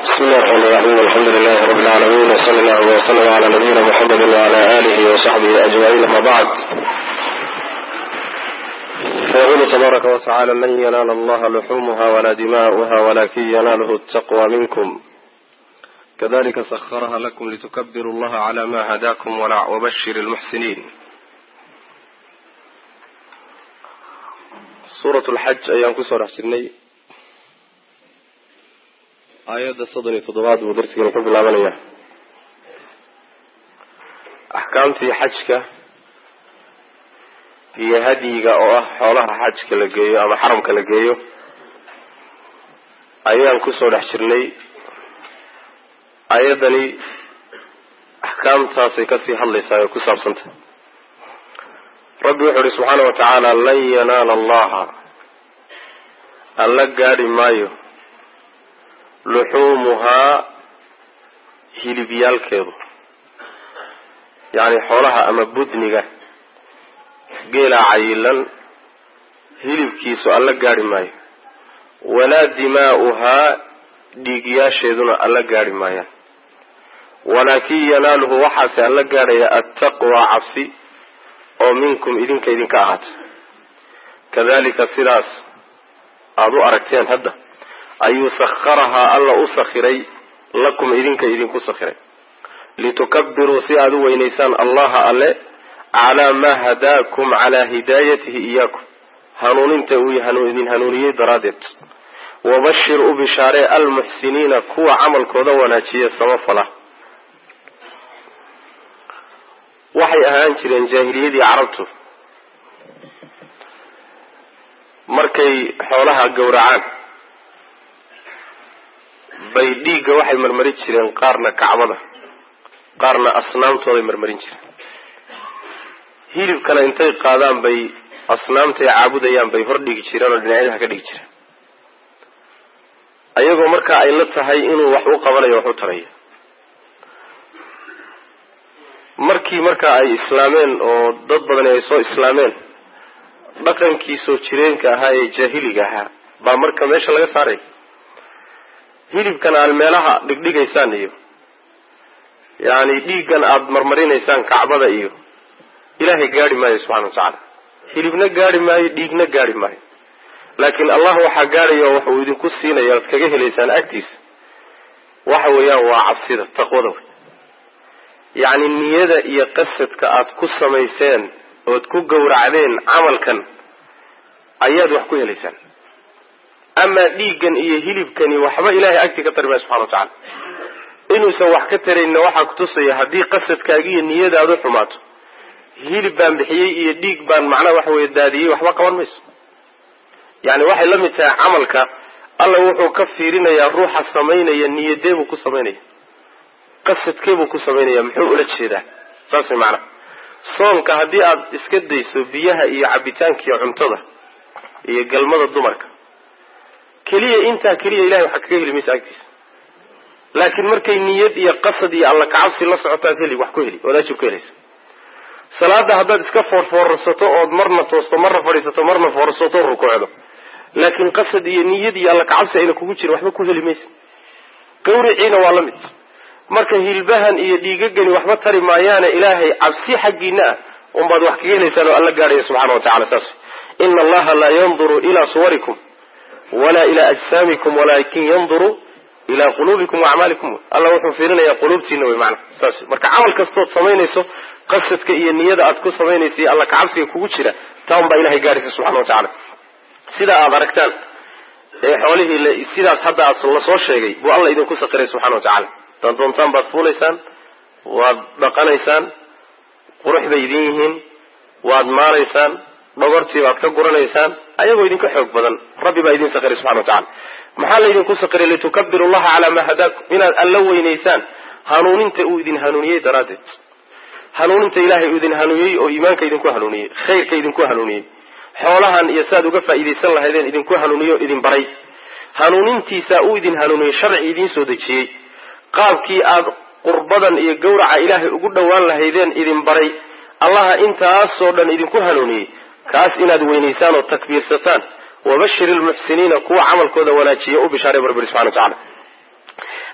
بسم الله الرحمن الرحيم الحمد لله رب العالمين وصلى الله وسلم على نبينا محمد وعلى آله وصحبه أجمعين أما بعد فيقول تبارك وتعالى لن ينال الله لحومها ولا دماؤها ولكن يناله التقوى منكم كذلك سخرها لكم لتكبروا الله على ما هداكم وبشر المحسنين. سورة الحج أيام كسر حسني آيات الصدن تضباط ودرسي نقول بالعملية أحكامتي حجك هي هديك أو حولها حجك لقيه أما حرمك لقيه أيام كسر حسني آياتني أحكامتها سيكتي حلي سيكسر سنت ربي وحده سبحانه وتعالى لن ينال الله ألا قاري مايو لحومها هيلبيال كيدو يعني حولها أما بدنغة قيلا عيلا هيلب كيسو ألا قاري مايو ولا دماؤها ديقيا شيدنا ألا قاري مايو ولكن يناله وحاسي ألا قاري التقوى عفسي ومنكم إذنك إذنك أعاد كذلك سراس أضو أركتين هذا أي سخرها ألا أسخري لكم إذنك إذنك أسخري لتكبروا سيادوا وينيسان الله ألا على ما هداكم على هدايته إياكم هنون تأوي هنون هنوني درادت وبشر بشارع المحسنين كو عمل كذا وناتشي السمفلة waxay ahaan jireen jaahiliyadii carabtu markay xoolaha gowracaan bay dhiigga waxay marmarin jireen qaarna kacbada qaarna asnaamtooday marmarin jireen hilibkana intay qaadaan bay asnaamtay caabudayaan bay hor dhigi jireen oo dhinacyadaha ka dhigi jireen ayagoo markaa ay la tahay inuu wax u qabanayo wax u tarayo markii markaa ay islaameen oo dad badan ay soo islaameen dhaqankii soo jireenka ahaa ee jaahiliga ahaa baa marka meesha laga saaray hilibkan aad meelaha dhigdhigaysaan iyo yani dhiiggan aad marmarinaysaan kacbada iyo ilaahay gaari maayo subxana watacaala hilibna gaari maayo dhiigna gaari maayo laakiin allah waxaa gaaraya oo waxuu idinku siinaya oad kaga helaysaan agtiisa waxa weeyaan waa cabsida taqwada wey يعني نيادة إيا قصتك أتكو سميسان وتكو قورعدين عملكا أياد وحكوها لسان أما ليقا إيا هلبكا وحبا إلهي أكتك التربية سبحانه وتعالى إنو سوح كتر إن وحاك تصي هدي قصتك أجي النيادة أدو حماته هلبان بحيي إيا ليقبان معنا وحوي الدادي وحبا قوان مس يعني واحد لم يتاع عملك الله وحو كفيرين يا الروح السمين يا النيادة وكو سمين قصد كيبو كسبينيا محو أولا تشيدا ساسي معنا صونك هدي أد اسكديسو بيها إيا عبيتانك يا عمتضة إيا قلمضة الدمرك كليا إنتا كليا إلهي وحكيه لميس أكتس لكن مركي نياد إيا قصد إيا الله كعبسي الله سعطات لي وحكوه لي ولا تشوكيه ليس صلاة هداد اسكفور فورسطو أود مرنا توسطو مرنا فريسطو مرنا فورسطو ركوعدو لكن قصد إيا نياد إيا الله كعبسي إلا كوكوشي وحكوه لميس قوري عينا والمت marka hilbahan iyo dhiigagani waxba tari maayaana ilaahay cabsi xaqiina umbaad wax ka helaysan oo alla gaariyo subhanahu wa ta'ala saas inna allaha la yanzuru ila suwarikum wala ila ajsamikum walakin yanzuru ila qulubikum wa a'malikum alla wuxuu fiirinayaa qulubtiina way macna saas marka amal kasto sameynayso qasadka iyo niyada aad ku sameynayso alla ka cabsiga kugu jira taan baa ilaahay gaariyo subhanahu wa ta'ala sida aad aragtaan ee xoolihii sidaas hadda aad la soo sheegay buu alla idin ku saqiray subhanahu wa ta'ala doontaan baad fuulaysaan waad dhaqanaysaan qurux bay idin yihiin waad maaraysaan dhogortii baad ka guranaysaan ayagoo idinka xoog badan rabbi baa idin saqiray subxana watacaala maxaa laydinku saqiray litukabbiru llaha calaa maa hadaakum inaad alla weynaysaan hanuuninta uu idin hanuuniyey daraaddeed hanuuninta ilaahay uu idin hanuuniyey oo iimaanka idinku hanuuniyey khayrka idinku hanuuniyey xoolahan iyo siaad uga faa'iidaysan lahaydeen idinku hanuuniyo o idin baray hanuunintiisa uu idin hanuuniyey sharci idiin soo dejiyey qaabkii aad qurbadan iyo gowraca ilaahay ugu dhowaan lahaydeen idin baray allaha intaasoo dhan idinku hanuuniyey kaas inaad weynaysaan oo takbiirsataan wabashir ilmuxsiniina kuwa camalkooda wanaajiya u bishaaray barbari subxana watacaala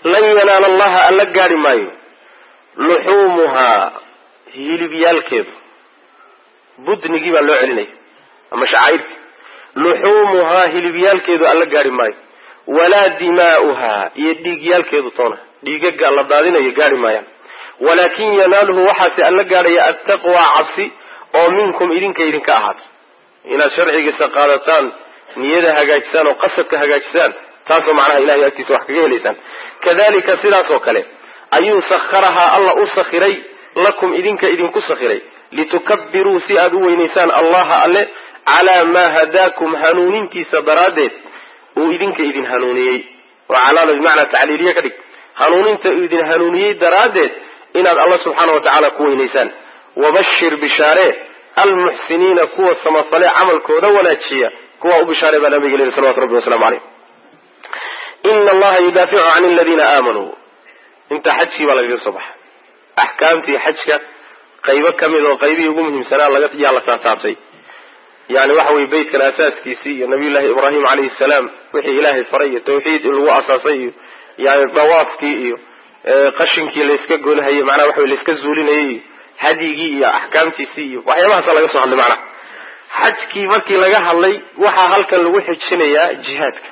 lan yanaala allaha alla gaari maayo luxuumuhaa hilibyaalkeedu budnigii baa loo celinaya ama shacairki luxuumuhaa hilibyaalkeedu alla gaari maayo walaa dimaa'uhaa iyo dhiigyaalkeedu toona dhiigaga la daadinayo gaari maayaan walaakin yanaaluhu waxaase alla gaadhaya attaqwa cabsi oo minkum idinka ahaato inaad sharcigiisa qaadataan niyada hagaajisaan oo qasadka hagaajisaan taasoo macnaha ilahay agtiisa wax kaga helaysaan kadalika sidaas oo kale ayuu sakharahaa alla u sakhiray lakum idinku sakhiray litukabiruu si aad u weynaysaan allaha alle calaa maa hadaakum hanuunintiisa daraaddeed uu idin hanuuniyey oo calaada bimacnaa tacliiliye ka dhig hanuuninta uu idin hanuuniyey daraaddeed inaad alla subxaana watacaala ku weynaysaan wabashir bishaare almuxsiniina kuwa samafale camalkooda wanaajiya kuwa u bishaare baa nabiga leeyahay salawatu rabbi wasalaamu calayh ina allaha yudaaficu can aladiina aamanuu inta xajkii baa lagaga soo baxa axkaamtii xajka qaybo kamid oo qaybihii ugu muhiimsanaa yaa la taataabtay yani waxa weye beytkan asaaskiisii iyo nabiyullahi ibraahim calayhi salaam wixii ilaahay faray iyo tawxiid in lagu asaasay iyo yani dawaafkii iyo qashinkii layska golhayay macnaha waxa wey layska zuulinayay iyo hadyigii iyo axkaamtiisii iyo waxyaabahaasa laga soo hadlay macnaha xajkii markii laga hadlay waxaa halkan lagu xijinayaa jihaadka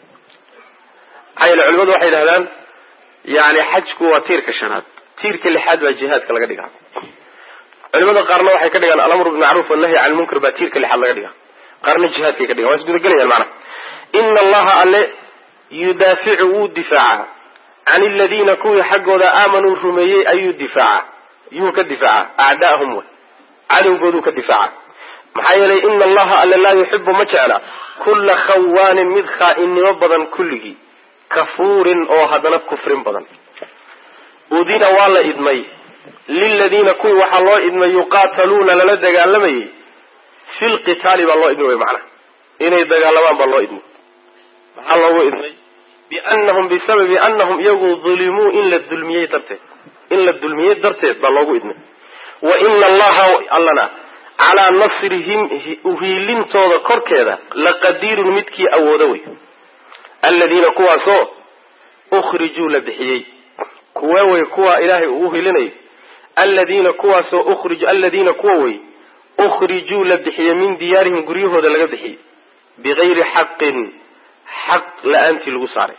maxaa yeele culimadu waxay yidhahdaan yani xajku waa tiirka shanaad tiirka lixaad baa jihaadka laga dhigaa culimada qaarna waxay ka dhigaan alamru bilmacruuf wannahyi can lmunkar baa tiirka lixaad laga dhigaa qaarna jihaadkay ka dhigaan waa isgudagelayaan macnaha ina allaha alle yudaaficu wuu difaaca can aladiina kuwii xaggooda aamanuu rumeeyey ayuu difaaca yuu ka difaaca acdaahum way cadowgooduu ka difaaca maxaa yeelay ina allaha alle laa yuxibu ma jecla kulla khawaanin mid khaainnimo badan kulligii kafuurin oo haddana kufrin badan udina waa la idmay liladiina kuwii waxaa loo idmay yuqaataluuna lala dagaalamayay fi lqitaali baa loo idmay wy macnaha inay dagaalamaan baa loo idmay maxaa loogu idmay biannahum bisababi annahum iyagu dulimuu in la dulmiyey darteed baa loogu idmay wa ina allaha allana calaa nasrihim uhiilintooda korkeeda laqadiirun midkii awoodo wey aladiina kuwaasoo ukhrijuu la bixiyey kuwa wey kuwa ilaahay uu uhilinayo aladiina kuwa wey ukhrijuu la bixiyey min diyaarihim guryahooda laga bixiyey bigayri xaqin xaq la-aantii lagu saaray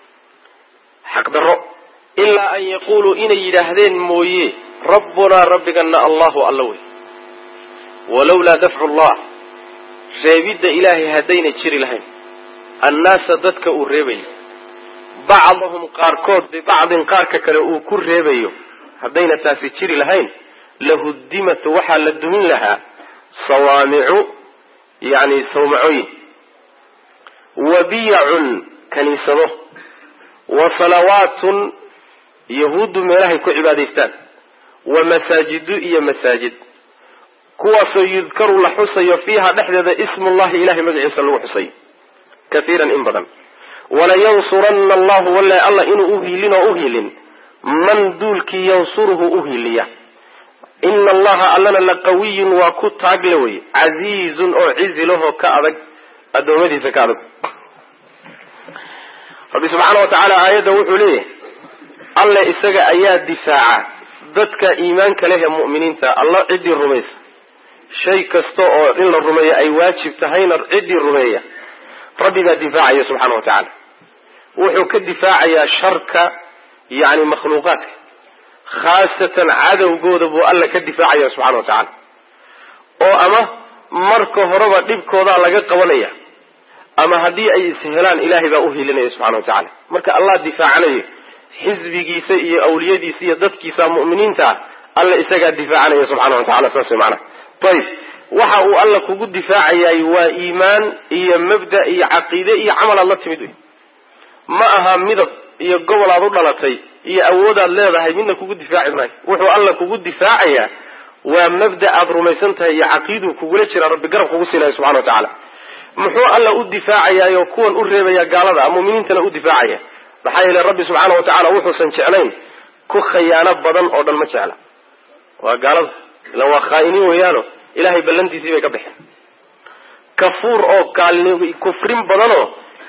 xaq darro ilaa an yaquuluu inay yidhaahdeen mooye rabbunaa rabbigana allahu alla wey walawlaa dafcu llah reebidda ilaahay haddayna jiri lahayn annaasa dadka uu reebayo bacdahum qaarkood bibacdin qaarka kale uu ku reebayo haddayna taasi jiri lahayn lahuddimat waxaa la dumin lahaa sawaamicu yani sawmacooyin wa biyacun kaniisado wa salawaatun yahuuddu meelahay ku cibaadaystaan wa masaajidu iyo masaajid kuwaasoo yudkaru la xusayo fiiha dhexdeeda ismullahi ilahay magaciisa lagu xusayo kaiiran in badan walayansuranna allahu walla alla inuu uhiilin oo uhiilin man duulkii yansuruhu uhiiliya ina allaha allana laqawiyun waa ku taagle wey casiizun oo cizi lahoo ka adag adoomadiisa ka adag rabbi subxaana wa tacaala aayadda wuxuu leeyahay alle isaga ayaa difaaca dadka iimaanka leh ee mu'miniinta alla ciddii rumaysa shay kasta oo in la rumeeyo ay waajib tahayna ciddii rumeeya rabbi baa difaacaya subxaana wa tacaala wuxuu ka difaacayaa sharka yani makhluuqaadka khaasatan cadowgooda buu alla ka difaacaya subxana wa tacaala oo ama marka horeba dhibkoodaa laga qabanaya ama haddii ay ishelaan ilaahay baa uhilinaya subxana wa tacaala marka allah difaacanayo xisbigiisa iyo awliyadiisa iyo dadkiisa mu'miniinta ah alla isagaa difaacanaya subxana wa tacala saas macnaha ayib waxa uu alla kugu difaacayay waa iimaan iyo mabda iyo caqiide iyo camal aad la timid wey ma aha midab iyo gobol aad u dhalatay iyo awoodaad leedahay midna kugu difaaci maayo wuxuu alla kugu difaacayaa waa mabda aad rumaysan tahay iyo caqiiduu kugula jira rabbi garab kugu siinayo subxana wa tacaala muxuu alla u difaacayaayo kuwan u reebaya gaalada mu'miniintana u difaacaya maxaa yeele rabbi subxaana wa tacaala wuxuusan jeclayn ku khayaano badan oo dhan ma jecla waa gaalada ila waa khaa'iniin weeyaano ilahay ballantiisii bay ka baxeen kafuur oo kufrin badanoo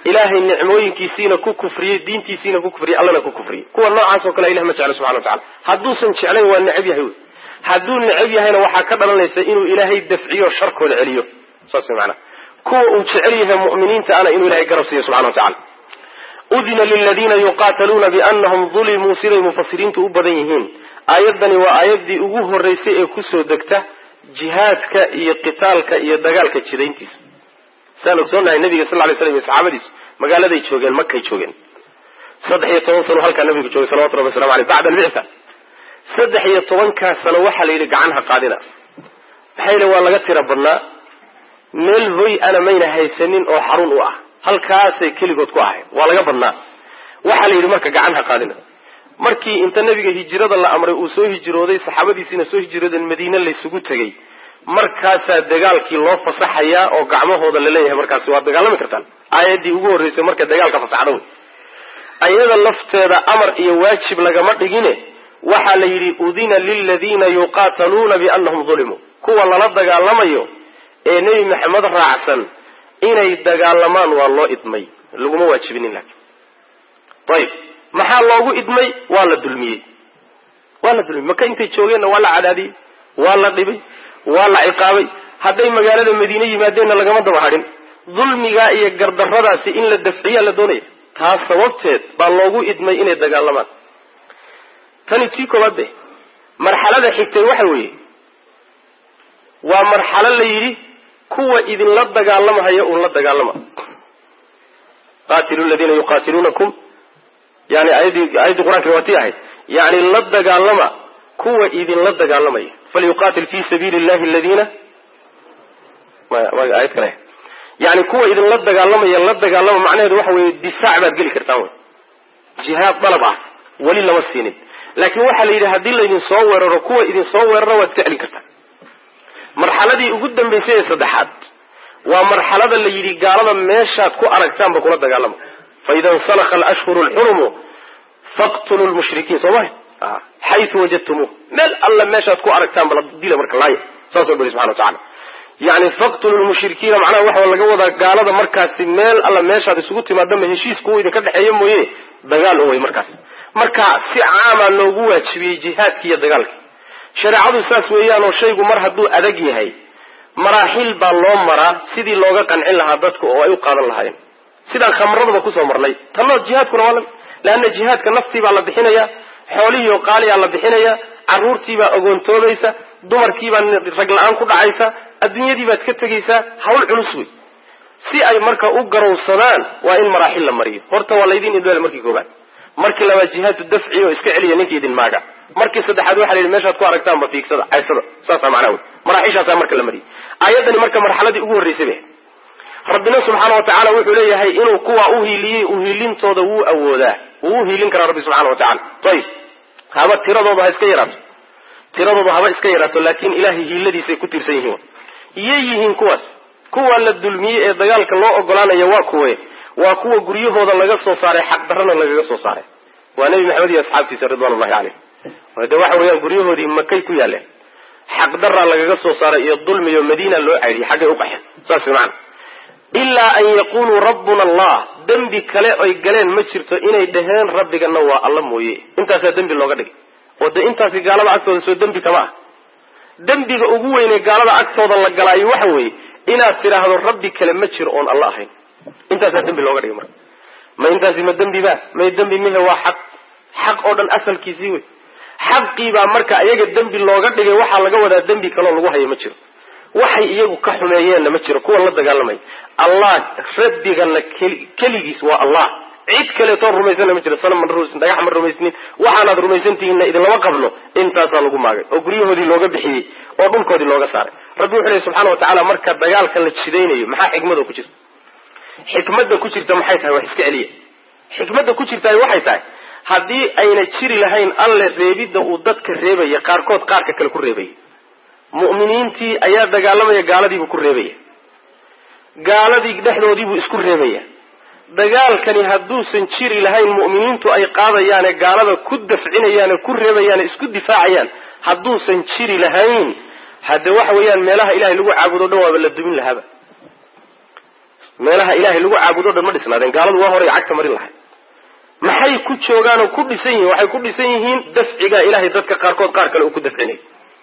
ilaahay nicmooyinkiisiina ku kufriyey diintiisiina ku kufriyey allana ku kufriyey kuwa noocaas oo kale ilahay ma jeclo subxana watacaala hadduusan jeclayn waa necab yahay wey hadduu necab yahayna waxaa ka dhalanaysa inuu ilaahay dafciyo sharkooda celiyo saas way macanaha kuwa uu jecel yahay mu'miniinta ana inuu ilahay garab siiyo subxana watacala udina liladiina yuqaataluuna bianahum dulimuu siday mufasiriintu u badan yihiin aayaddani waa aayaddii ugu horraysay ee kusoo degta jihaadka iyo qitaalka iyo dagaalka jidayntiisa saan ogsoonahay nabiga sal lay slam iyo saxaabadiisu magaaladay joogeen makay joogeen 13 sano halkaa nabigu joogay salawatu rabbi waslamu aleyh bacda albictha 13 sano waxaa la yidhi gacan ha qaadina maxaa yidhi waa laga tira badnaa meel hoy ana mayna haysanin oo xarun u ah halkaasay keligood ku ahayd waa laga badnaa waxaa la yidhi marka gacan ha qaadina markii inta nabiga hijrada la amray uu soo hijrooday saxaabadiisiina soo hijroodeen madiine laysugu tegey markaasaa dagaalkii loo fasaxayaa oo gacmahooda laleeyahay markaasi waa dagaalami kartaan aayaddii ugu horreysay marka dagaalka fasaxda wey ayada lafteeda amar iyo waajib lagama dhigine waxaa la yidhi udina liladiina yuqaataluuna bianahum dulimuu kuwa lala dagaalamayo ee nebi maxamed raacsan inay dagaalamaan waa loo idmay laguma waajibinin laakiin ayib maxaa loogu idmay waa la dulmiyey maka intay joogeenna waa la cadaadiyey waa la dhibay waa la ciqaabay hadday magaalada madiine yimaadeenna lagama daba hadhin dulmigaa iyo gardarradaasi in la dafciyaa la doonaya taas sababteed baa loogu idmay inay dagaalamaan tani tii koobaad be marxalada xigtay waxa weeye waa marxalo la yidhi kuwa idinla dagaalamahaya uun la dagaalama qaatilu ladiina yuqaatiluunakum yani aayaddii qur-aanka waa tii ahayd yani la dagaalama kuwa idinla dagaalamaya falyuqaatil fi sabiili llahi aladiina aayad kale yani kuwa idinla dagaalamaya la dagaalama macnaheedu waxa weeye difaac baad geli kartaan wey jihaad dalab ah weli lama siinin laakiin waxaa la yidhi haddii laydin soo weeraro kuwa idin soo weeraro waad ka celin kartaan marxaladii ugu dambaysay ee saddexaad waa marxalada la yidhi gaalada meeshaad ku aragtaanba kula dagaalama faida insalakha alashhuru alxurumu faqtuluu lmushrikiin soo maha xaytu wajadtumuuh meel alla meeshaad ku aragtaanba la dila marka laaya saasoo bari subxana watacala yani faqtulu lmushrikiina macnaha waxa laga wadaa gaalada markaasi meel alla meeshaad isugu timaadama heshiis kuwa idinka dhexeeya mooye dagaal un wey markaas marka si caama loogu waajibiyey jihaadki iyo dagaalki shareecadu saas weeyaan oo shaygu mar hadduu adag yahay maraaxil baa loo maraa sidii looga qancin lahaa dadka oo ay u qaadan lahaayeen sidaan khamradaba kusoo marnay tanoo jihaadkuna waa leanna jihaadka naftii baa la bixinaya xoolihiio qaaliyaa la bixinaya carruurtiibaa ogoontoobaysa dumarkiibaa rag la-aan ku dhacaysa adduunyadii baad ka tegaysaa hawl culus wey si ay marka u garowsadaan waa in maraaxil la mariyo horta waa laydin idmeel markii koobaad markii labaad jihaadu dafci oo iska celiya ninkii idin maaga markii saddexaad waxa la yidhi meeshaad ku aragtaanba fiigsada caysada saasaa macnaa wey maraaxishaasaa marka la mariyay aayaddani marka marxaladii ugu horraysay bay rabbina subxaana watacaala wuxuu leeyahay inuu kuwa uhiiliyey uhiilintooda wuu awoodaa wuu uhiilin karaa rabbi subxana watacala ayib haba tiradooda haba iska yaraato laakin ilahay hiiladiisay ku tiirsan yihiin iyay yihiin kuwaas kuwa la dulmiyey ee dagaalka loo ogolaanaya waa kuwe waa kuwa guryahooda laga soo saaray xaqdarrana lagaga soo saaray waa nebi maxamed iyo asxaabtiisa ridwanullahi caleyh de waxa weeyaan guryahoodii makay ku yaaleen xaqdarraa lagaga soo saaray iyo dulmiyo madiina loo caydiyey xaggay u qaxeen saas macana ilaa an yaquluu rabbuna allah dembi kale oy galeen ma jirto inay dhaheen rabbigana waa alla mooye intaasaa dembi looga dhigay oo de intaasi gaalada agtooda soo dembi kama ah dembiga ugu weynee gaalada agtooda la galaayo waxa weeye inaad tidhaahdo rabbi kale ma jiro oon alla ahayn intaasaa dembi looga dhigay marka ma intaasi ma dembi ba may dembi mihe waa xaq oo dhan asalkiisii wey xaqiibaa marka iyaga dembi looga dhigay waxaa laga wadaa dembi kaloo lagu hayo ma jiro waxay iyagu ka xumeeyeenna ma jiro kuwa la dagaalamay allah rabbigana keligiis waa allah cid kaleetoon rumaysana ma jiro sana ma rumaysin dhagax ma rumaysnin waxaanaad rumaysantihiinna idinlama qabno intaasaa lagu maagay oo guryahoodii looga bixiyey oo dhulkoodii looga saaray rabbi wuxuu lehy subxana watacaala marka dagaalka la jidaynayo maxaa xikmada ku jirta xikmadda ku jirta maxay tahay wax iska celiya xikmadda ku jirtaay waxay tahay haddii ayna jiri lahayn alle reebidda uu dadka reebaya qaarkood qaarka kale ku reebaya mu'miniintii ayaa dagaalamaya gaaladiibuu ku reebaya gaaladii dhexdoodiibuu isku reebaya dagaalkani hadduusan jiri lahayn mu'miniintu ay qaadayaane gaalada ku dafcinayaane ku reebayaane isku difaacayaan hadduusan jiri lahayn hadde waxa weeyaan meelaha ilahay lagu caabudo dhan waaba la dumin lahaaba meelaha ilaahay lagu caabudo dhan ma dhisnaadeen gaaladu waa hore cagta marin lahay maxay ku joogaan oo ku dhisan yihiin waxay ku dhisan yihiin dafciga ilaahay dadka qaarkood qaar kale uu ku dafcinay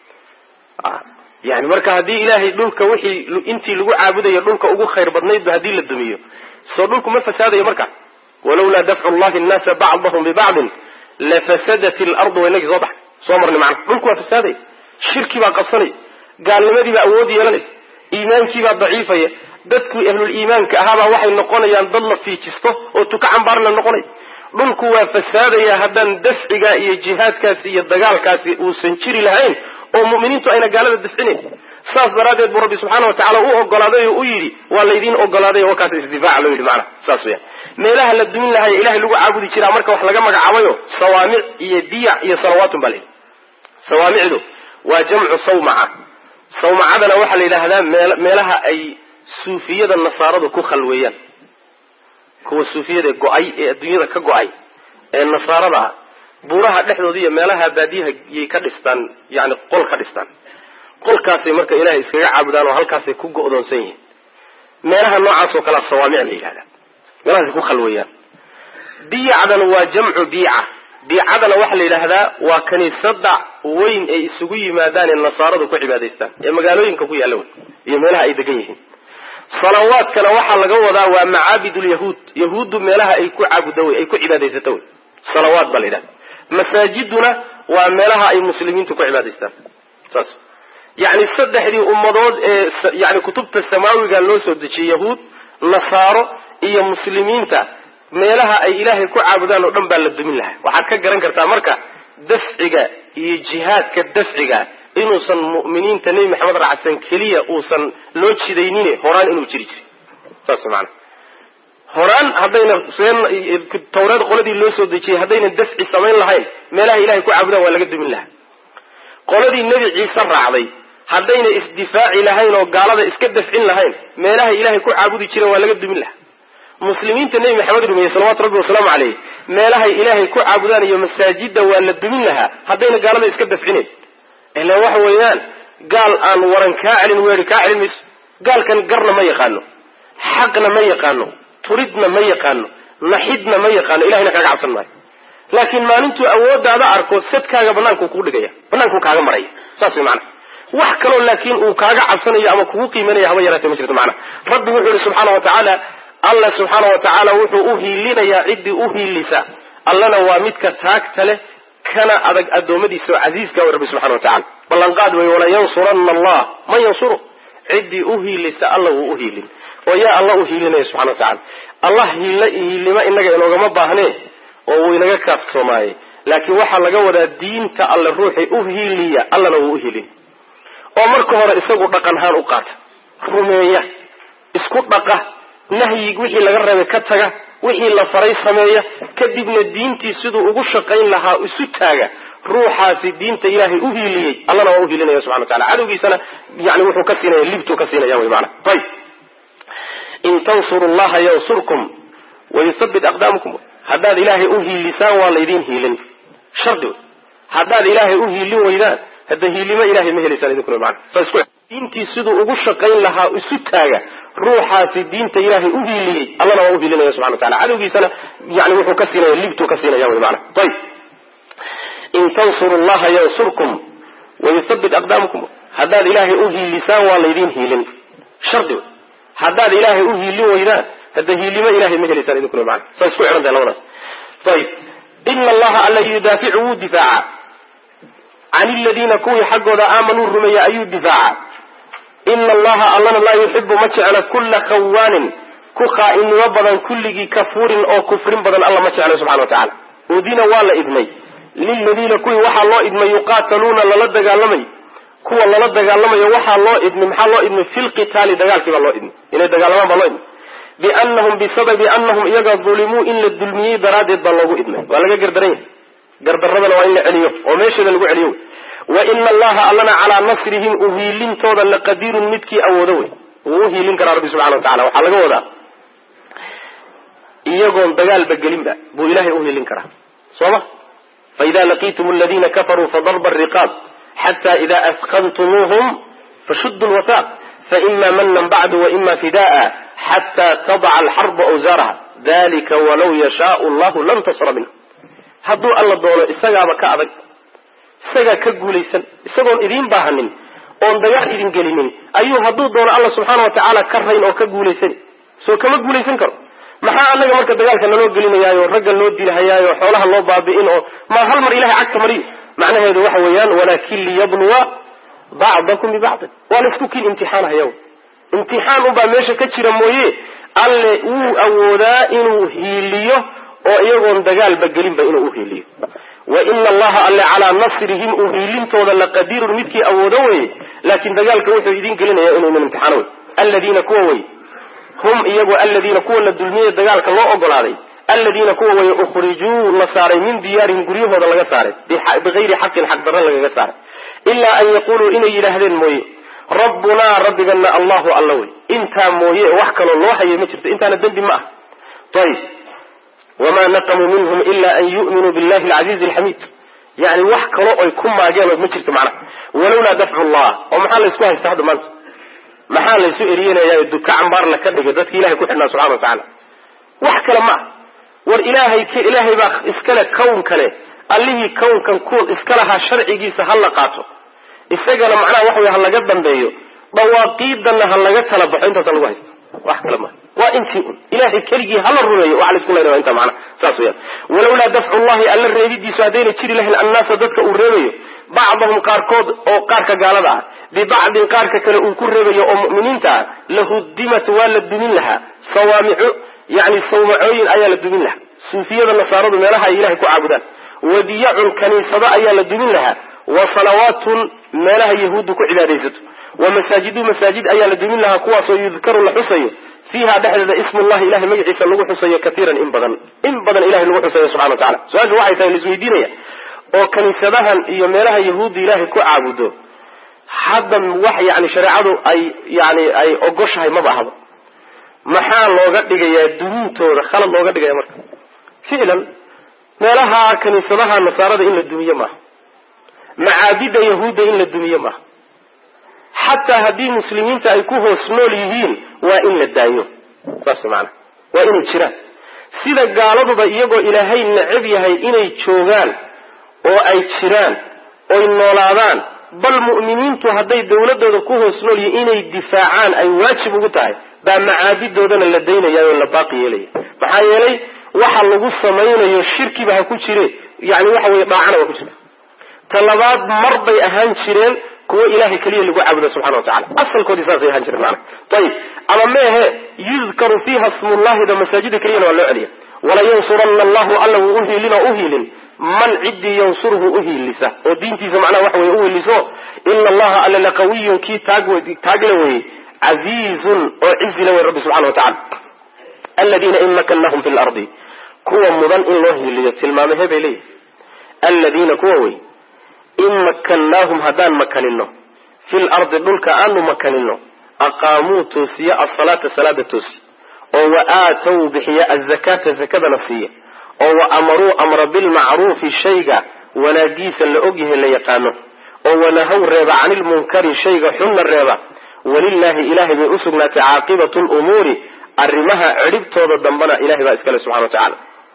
yani marka haddii ilaahay dhulka wixii intii lagu caabudayo dhulka ugu khayr badnaydba haddii la dumiyo soo dhulku ma fasaadayo marka walawlaa dafcu llahi annaasa bacdahum bibacdin lafasadat alardu waynagii soo baxay soo marnay macana dhulku waa fasaaday shirki baa qabsanay gaalnimadii baa awood yeelanaysa iimaankii baa daciifaya dadkii ahlul iimaanka ahaabaa waxay noqonayaan dad la fiijisto oo tuka cambaarna noqonay dhulku waa fasaadaya haddaan dafciga iyo jihaadkaasi iyo dagaalkaasi uusan jiri lahayn oo mu'miniintu ayna gaalada dafcinayn saas daraaddeed buu rabbi subxaana watacaala u ogolaaday oo u yidhi waa laydiin ogolaaday oo wakaas isdifaaca loo yidhi macana saas weya meelaha la dumin lahaye ilahay lagu caabudi jiraa marka wax laga magacaabayo sawaamic iyo biyac iyo salawaatun baa la yidhi sawaamicdu waa jamcu sawmaca sawmacadana waxaa la yidhaahdaa meelaha ay suufiyada nasaaradu ku khalweeyaan kuwa suufiyada go-ay ee adduunyada ka go-ay ee nasaarada ah buuraha dhexdooda iyo meelaha baadiyaha yay ka dhistaan yani qol ka dhistaan qolkaasay marka ilaahay iskaga caabudaan oo halkaasay ku go'doonsan yihiin meelaha noocaas oo kalea sawaamic la yidhahdaa meelahaasay ku khalweeyaan biyacdana waa jamcu biica biicadana waxaa la yidhaahdaa waa kaniisada weyn ay isugu yimaadaan ee nasaaradu ku cibaadaystaan ee magaalooyinka ku yaalla wey iyo meelaha ay degan yihiin salawaadkana waxaa laga wadaa waa macaabidulyahuud yahuuddu meelaha ay ku caabudo wey ay ku cibaadaysato wey salawaad baa la yidhahda masaajiduna waa meelaha ay muslimiintu ku cibaadaystaan saas yani saddexdii ummadood ee yani kutubta samaawiga loo soo dejiyey yahuud nasaaro iyo muslimiinta meelaha ay ilaahay ku caabudaan oo dhan baa la dumin lahaa waxaad ka garan kartaa marka dafciga iyo jihaadka dafciga inuusan mu'miniinta nebi maxamed raacsan keliya uusan loo jidaynine horaan inuu jiri jiray saas maana horaan haddayna tawreed qoladii loo soo dejiyey haddayna dafci samayn lahayn meelaha ilahay ku caabudaan waa laga dumin lahaa qoladii nebi ciise raacday haddayna isdifaaci lahayn oo gaalada iska dafcin lahayn meelaha ilahay ku caabudi jireen waa laga dumin lahaa muslimiinta nebi maxamed rumeeyey salawatu rabbi wasalaamu caleyh meelahay ilaahay ku caabudaan iyo masaajida waa la dumin lahaa haddayna gaalada iska dafcinayn ila waxa weeyaan gaal aan waran kaa celin weeri kaa celin mayso gaalkan garna ma yaqaano xaqna ma yaqaano turidna ma yaqaano naxidna ma yaqaano ilahayna kaaga cabsan maayo laakiin maalintuu awooddaada arko sadkaaga banaanku kuu dhigaya banaanku kaaga maraya saas way macana wax kaloo laakiin uu kaaga cabsanayo ama kugu qiimanaya haba yaraatee ma jirto macana rabbi wuxuu yihi subxaana watacaala allah subxaana watacaala wuxuu u hiilinayaa ciddii u hiilisa allana waa midka taagta leh kana adag addoommadiisa oo casiiska way rabbi subxana watacala ballanqaad wey walayansuranna allah man yansuru ciddii u hiilisa alla wuu u hiilin oo yaa alla u hiilinaya subxana watacala allah hiilnimo inaga inoogama baahnee oo wuu inaga kaaftoomaayey laakiin waxaa laga wadaa diinta alle ruuxii u hiiliya allana wuu u hiilin oo marka hore isagu dhaqanhaan u qaata rumeeya isku dhaqa nahyi wixii laga reebay ka taga wixii la faray sameeya kadibna diintii siduu ugu shaqayn lahaa isu taaga ruuxaasi diinta ilaahay u hiiliyey allana waa u hiilinaya subxana watacala cadowgiisana yani wuxuu ka siinaya libtuu ka siinaya wy maana ayb in tansuru llaha yansurkum wayuthabbit aqdaamakum haddaad ilaahay u hiilisaan waa laydin hiilin shardi wey haddaad ilaahay u hiilin weydaan hadda hiilimo ilahay ma helaysaan idinkuna maana saa isku diintii siduu ugu shaqayn lahaa isu taaga ruuxaasi diinta ilaahay u hiiliyey allana waa u hiilinaya subxana watacala cadowgiisana yani wuxuu ka siinaya libtuu ka siinaya wy maana ayb in tansuru llaha yansurkum wayuthabbit aqdaamakum haddaad ilaahay u hiilisaan waa laydin hiilin shardi wey haddaad ilaahay u hiilin weydaan hadda hiilimo ilahay ma helaysaan idinkuna maana saa isku xidhantahay labadaas ayb ina allaha alla yudaaficu wuu difaaca can iladiina kuwii xaggooda aamanuu rumeeya ayuu difaaca ina allaha allana laa yuxibu ma jecla kulla khawaanin ku khaa'inimo badan kulligii kafuurin oo kufrin badan alla ma jecla subxana watacala udina waa la idmay liladiina kuwii waxaa loo idmay yuqaataluuna lala dagaalamayo kuwa lala dagaalamayo waxaa loo idmay maxaa loo idmay fi lqitaali dagaalkii baa loo idmay inay dagaalamaan baa loo idmay biannahum bisababi annahum iyaga dulimuu in la dulmiyey daraaddeed baa loogu idmay waa laga gardaran yahay gardaradana waa in la celiyo oo meesheeda lagu celiyo wa ina allaha allana calaa nasrihim uhiilintooda laqadiirun midkii awoodo wey wuu u hiilin karaa rabbi subxana watacala waxaa laga wadaa iyagoon dagaalba gelinba buu ilahay uhiilin karaa sooma faida laqiitum aladiina kafaruu fadarba ariqaab xata ida asqantumuuhum fashudu lwasaaq faima manan bacdu waima fida'a حتى تضع الحرب أوزارها ذلك ولو يشاء الله لم تصر منه هدو الله دونه إساقا بكاعدك إساقا كقوليسا إساقون إذين باهنين oon dagaal idin gelinin ayuu hadduu doono alla subxaana watacaala ka rayn oo ka guulaysan soo kama guulaysan karo maxaa anaga marka dagaalka naloo gelinayaayo ragga loo dilahayaayo xoolaha loo baabi'in oo ma hal mar ilahay cagta mariyo macnaheedu waxa weeyaan walaakin liyabluwa bacdakum bibacd waa laisku kiin imtixaanahayaw imtixaan unbaa meesha ka jira mooye alle wuu awoodaa inuu hiiliyo oo iyagoon dagaalba gelinba inuu u hiiliyo وإن الله ألا على نصرهم أهيلين تودا لقدير متكي أودوي لكن دقالك وحو يدين قلنا يا إنه من امتحانوي الذين كووي هم إيقوا الذين كووا للدلمية دقالك الله أقل علي الذين كووا يخرجوا نصاري من ديارهم قريبا لغا ساري بغير حق دران لغا ساري إلا أن يقولوا إني لهذين موي ربنا ربنا الله اللوي انت موي وحكنا الله يمترت انت أنا الدنب معه طيب وما نقموا منهم إلا أن يؤمنوا بالله العزيز الحميد يعني وحكروا يكون ما جاءوا مجرد معنا ولولا دفع الله ومحال يسوها يستهدوا منت محال يسوء إلينا يا الدكاء عمبار لكذا قدرت إلهي كل حنا سبحانه وتعالى وحكى لما والإلهي كإلهي باخ إسكاله كون كله اللي كون كان كون إسكالها شرعي جيسة هلقاته إسكاله معنا وحوي هلقات بنديو بواقيد أنها هلقات هلبح انت تلوهي وحكى لما وانت إلهي كريجي هل الرمي وعلى كل ما انت معنا ساسويا ولولا دفع الله ألا الريد سادين تشري له الناس ضدك الرمي بعضهم قاركود أو قارك قالدا ببعض قارك كانوا كل رمي أو مؤمنين تا له الدمة والد من لها صوامع يعني صومعين أيال من لها صوفية النصارى من لها إلهي كعبدا وديع كنيسة أيال من لها وصلوات ما لها يهود كعبادته ومساجد أيال من لها قواص يذكر الحصي فيها دحل اسم الله إله مجعس اللغو حصي كثيرا إن بدن إله اللغو حصي سبحانه وتعالى سؤال واحد سيئ لسويدينية وكان سبها يميرها يهود إله كعبده حدا وحي يعني شريعته أي أقوشها مبعض محال لوغا دغيا دنيتودا خلل لوغا دغيا marka ficlan meelaha kaniisadaha nasaarada in la dumiyo ma macaabida yahuuda in la dumiyo ma hatta hadii muslimiinta ay ku hoos nool yihiin waa in la daayo saas macna waa in jira sida gaaladuba iyagoo ilaahay nacab yahay inay joogaan oo ay jiraan oo noolaadaan bal mu'miniintu haday dawladooda ku hoos nool yihiin inay difaacaan ay waajib ugu tahay baa macaabidoodana la daynayaa oo la baaqi yeelay maxaa yeelay waxa lagu sameeyo shirki baa ku jire yaani waxa way dhaacana waa ku jira talabaad mar bay ahaan jireen kuwa ilaahay kaliya lagu caabudo subhanahu wa ta'ala asalkoodi saasay ahaan jireen macna tayib ama meehe yuzkaru fiha ismullahi da masajida kaliya waa loo celiya wala yansuranna allahu allahu uhilin man ciddi yansuruhu uhilisa oo diintiisa macna wax way uhiliso inna allaha alla laqawiyyun ki taagway عزيز وعز له رب سبحانه وتعالى الذين إن مكناهم في الأرض كوا مضان الله اللي يتلمامه بليه الذين كوي إن مكناهم هدان مكاننا في الأرض دول كأنه مكاننا أقاموا توسية الصلاة صلاة توسي وآتوا بحياء الزكاة زكاة نفسية وأمروا أمر بالمعروف شيئا ولا جيسا لأجه اللي يقانه ونهوا الربا عن المنكر شيئا حن الربا ولله إلهي بأسرنا عاقبة الأمور أرمها عربتها الضمبنا إلهي بأسكاله سبحانه وتعالى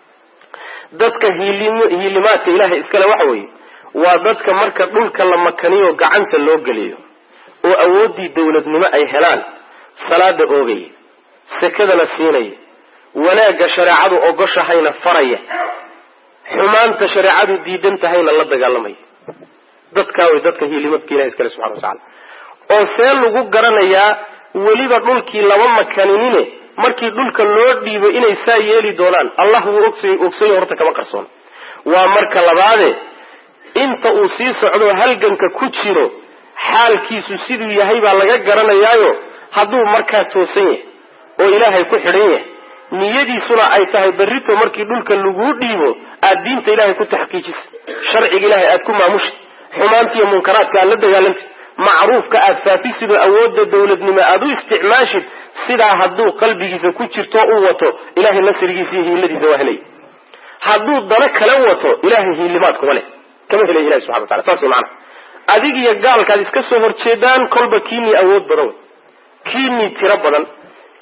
ذاتك هيلمات إلهي إسكاله وحوي وذاتك مركة دولك لما كانيو قعنت اللوغليو وأودي دولة نماء هلال صلاة أوغي سكذا نسيني وناق شريعة أوغش هين فرية حمانت شريعة ديدنت هين الله دقالمي ذاتك هيلمات إلهي إسكاله سبحانه وتعالى oo seel lagu garanayaa waliba dhulkii laba makaninine markii dhulka loo dhiibo inay saa yeeli doonaan Allah uu ogsay horta kama qarsoon waa marka labaade inta uu sii socdo halganka ku jiro xaalkiisu siduu yahay baa laga garanayaayo hadduu markaa toosan yahay oo ilaahay ku xidhan yahay niyadiisuna ay tahay barrito markii dhulka lagu dhiibo aad diinta ilaahay ku taxqiijis sharciga ilaahay aad ku maamush xumaantiyo munkaraadka la dagaalantay معروف كأساسي سيدو أود الدولة نما أدو استعماشد سيدا هدو قلبي جيسا كتشرتو أوتو إلهي النصر جيسيه الذي زواهلي هدو الضنك لوتو إلهي هي اللي ماتكم عليه كما هي إلهي سبحانه وتعالى فاسو معنا أديك يقال كاليس كسو هرشيدان قلب كيني أود برون كيني تربضا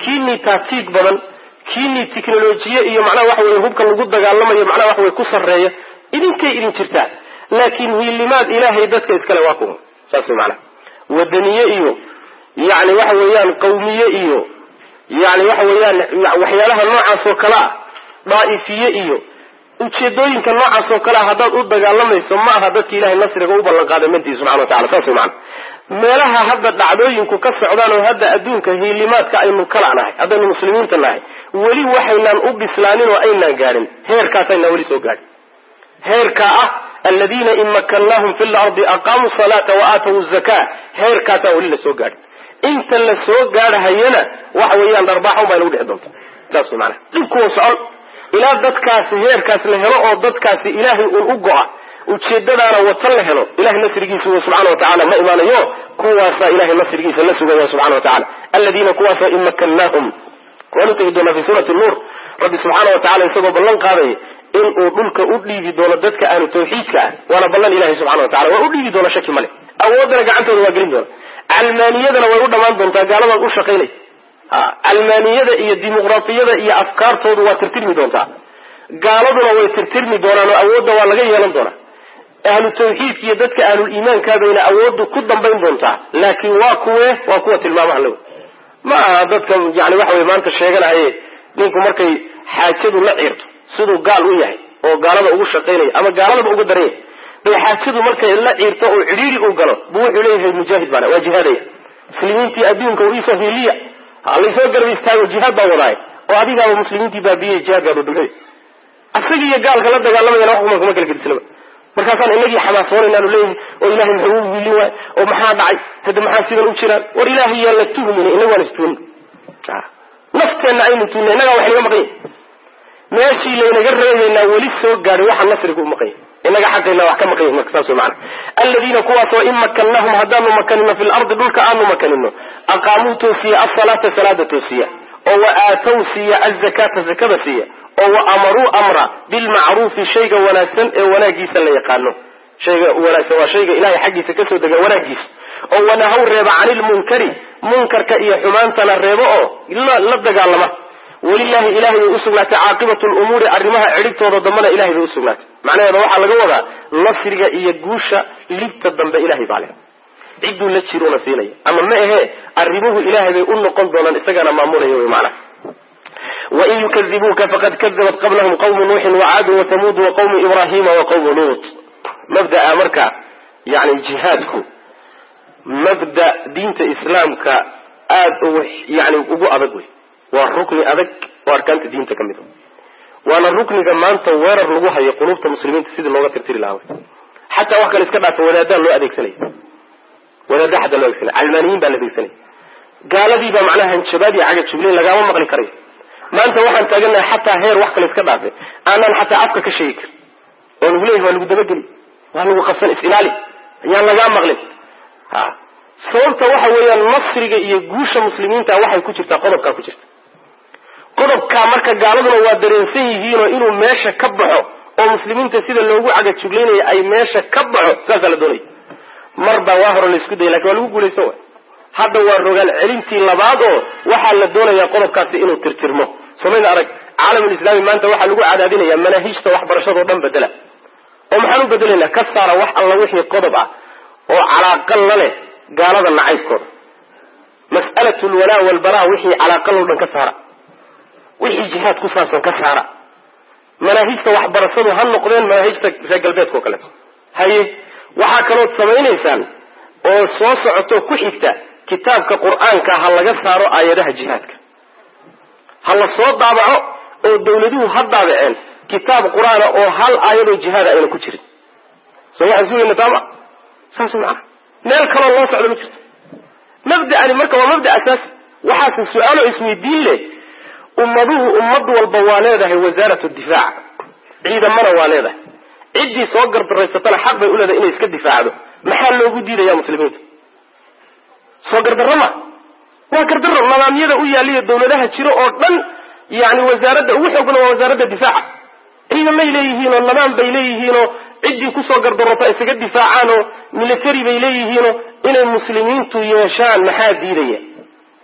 kiini taatiig badan kiini teknolojiye iyo macnaha waxa weeye hubka lagu dagaalamayo macnaha waxa weeye ku sarreeya idinkay idin jirtaa laakiin hiilimaad ilaahay dadka iskale waa kuwa saas macnaha wadaniye iyo yani waxa weeyaan qawmiye iyo yani waxa weeyaan waxyaalaha noocaas oo kale ah daa'ifiye iyo ujeedooyinka noocaas oo kale haddaad u dagaalamayso ma aha dadka ilaahay nasriga u ballan qaaday mantii subxana wa tacala saas macnaha meelaha hadda dhacdooyinku ka socdaan oo hadda adduunka hiilimaadka aynu kala nahay haddaynu muslimiinta nahay weli waxaynaan u bislaanin oo aynaan gaadhin heerkaasaynaan weli soo gaadhin heerka ah aladiina in makannahum fi lardi aqaamuu salaata wa aatawu zakaa heerkaasaan weli la soo gaadhin inta la soo gaadhahayana waxa weeyaan dharbaaxun baa inagu dhici doonta saas macnaha dhibkuwa socon ilaa dadkaasi heerkaas la helo oo dadkaasi ilaahay uun u go-a ujeedadaana wata la helo ilahay nasrigiisa subxana wa tacala ma imaanayo kuwaasaa ilahay nasrigiisa la sugaya subxana wa tacala aladiina kuwaasa in makannahum waanu tegi doonaa fi suurati nuur rabbi subxaana wa tacala isagoo ballan qaadaya inuu dhulka u dhiibi doono dadka ahlu tawxiidka ah waana ballan ilahay subxana wa tacala waa u dhiibi doona shaki male awoodana gacantooda waa gelin doona calmaaniyadana way u dhamaan doontaa gaaladaad u shaqaynaysa calmaaniyada iyo dimuqraatiyada iyo afkaartoodu waa tirtirmi doontaa gaaladuna way tirtirmi doonaan oo awoodda waa laga yeelan doonaa ahlu tawxiidka iyo dadka ahlul iimaankaadayna awooddu ku dambayn doontaa laakiin waa kuwa tilmaamaha law ma aha dadka yani waxa wey maanta sheeganahaye ninku markay xaajadu la ciirto siduu gaal u yahay oo gaalada ugu shaqaynaya ama gaaladaba uga daran yahay bay xaajadu markay la ciirto oo cidhiiri u galo bu wuxuu leeyahay mujaahid baana waa jihaadaya muslimiintii adduunka iisoo hiiliya laysoo garab istaago jihaad baa wadaay oo adigaaba muslimiintii baabiyey jihaadgaaba dulay asaga iyo gaalka la dagaalamayana wax kuma kala gedislaba markaasaan inagii xamaasoonaynaanu leeyahay oo ilahay muxuu u wiilin waay oo maxaa dhacay hada maxaa sidan u jiraan war ilaahay yaa la tuhmin inaga waan istuun nafteenna aynu tuunna innagaa wax inaga maqanya meeshii laynaga reebaynaa weli soo gaadhay waxa nasriga u maqanya inaga xaqayna wax ka maqanya marka saas macana aladiina kuwaasoo in makannahum haddaanu makanino fi lardi dhulka aanu makanino aqaamuu toosiya asalaata salaada toosiya oo wa aatow siiya azakaata zakada siiya oo wa amaruu amra bilmacruufi shayga wanaagsan ee wanaagiisa la yaqaano shayga wanaagsan waa shayga ilahay xaggiisa kasoo dega wanaagiisa oo wanahaw reeba canilmunkari munkarka iyo xumaantana reebo oo la dagaalama walilahi ilahay bay usugnaatay caaqibatu lumuuri arrimaha cidhibtooda dambana ilahay bay usugnaatay macnaheeda waxaa laga wadaa nasriga iyo guusha libta dambe ilahay baa leh cidduu la jiruuna siinaya ama ma ahee arrimuhu ilaahay bay u noqon doonaan isagana maamulaya wy macnaha wain yukadibuuka faqad kadabat qablahum qawmu nuuxin wacaadun watamuud waqawmu ibrahima waqawmu luut mabdaa marka yani jihaadku mabda diinta islaamka aada yani ugu adag wey waa rukni adag oo arkaanta diinta ka mid a waana rukniga maanta weerar lagu hayo qulubta muslimiinta sidii looga tirtiri lahaa xataa wax kale iska dhaafa wadaadaan loo adeegsanaya wadaada xataa loo adeegsanaya calmaaniyiin baa la adeegsanaya gaaladii baa macnaha hanjabaad iyo caga jublayn lagaama maqli karayo maanta waxaan taaganahay xataa heer wax kale iska dhaafay aanaan xataa afka ka sheegi karin oo lagu leeyahay waa lagu dabageli waa lagu qabsan is-ilaali ayaan lagaa maqlin sababta waxa weeyaan nasriga iyo guusha muslimiinta waxay ku jirtaa qodobkaa ku jirta qodobkaa marka gaaladuna waa dareensan yihiinoo inuu meesha ka baxo oo muslimiinta sida loogu cagajuglaynayo ay meesha ka baxo saasaa la doonaya marbaa waa hore la isku dayay lakin waa lagu guulaysan waay hadda waa rogaal celintii labaad oo waxaa la doonayaa qodobkaasi inuu tirtirmo somayna arag caalamulislaami maanta waxaa lagu cadaadinaya manaahijta waxbarashadao dhan bedela oo maxaan u bedelaynaa ka saara wax alla wixii qodob ah oo calaaqa la leh gaalada nacaybkooda mas'alatu lwalaa walbalaa wixii calaaqaloo dhan ka saara wixii jihaad ku saabsan ka saara manaahijta waxbarashadu ha noqdeen manaahijta reer galbeedka oo kaleeto haye waxaa kalood samaynaysaan oo soo socoto ku xigta kitaabka qur-aanka ha laga saaro aayadaha jihaadka ha la soo daabaco oo dawladuhu ha daabaceen kitaab qur-aana oo hal aayadoo jihaada ayna ku jirin soo waxaan sugayna taama saas macana meel kaloo loo socdo ma jirto mabda'ani marka waa mabda asaasi waxaase su-aalo isweydiin leh ummad walba waa leedahay wasaarat difaac ciidamana waa leedahay ciddii soo gardaraysatana xaq bay uleedahay inay iska difaacdo maxaa loogu diidaya muslimiinta soo gardarama waa gardaro nidaamyada u yaaliyo dawladaha jiro oo dhan yani wasaaradda ugu xoogna waa wasaaradda difaaca ciidamay leeyihiinoo nidaam bay leeyihiinoo ciddii kusoo gardarota isaga difaacaanoo military bay leeyihiinoo inay muslimiintu yeeshaan maxaa diidaya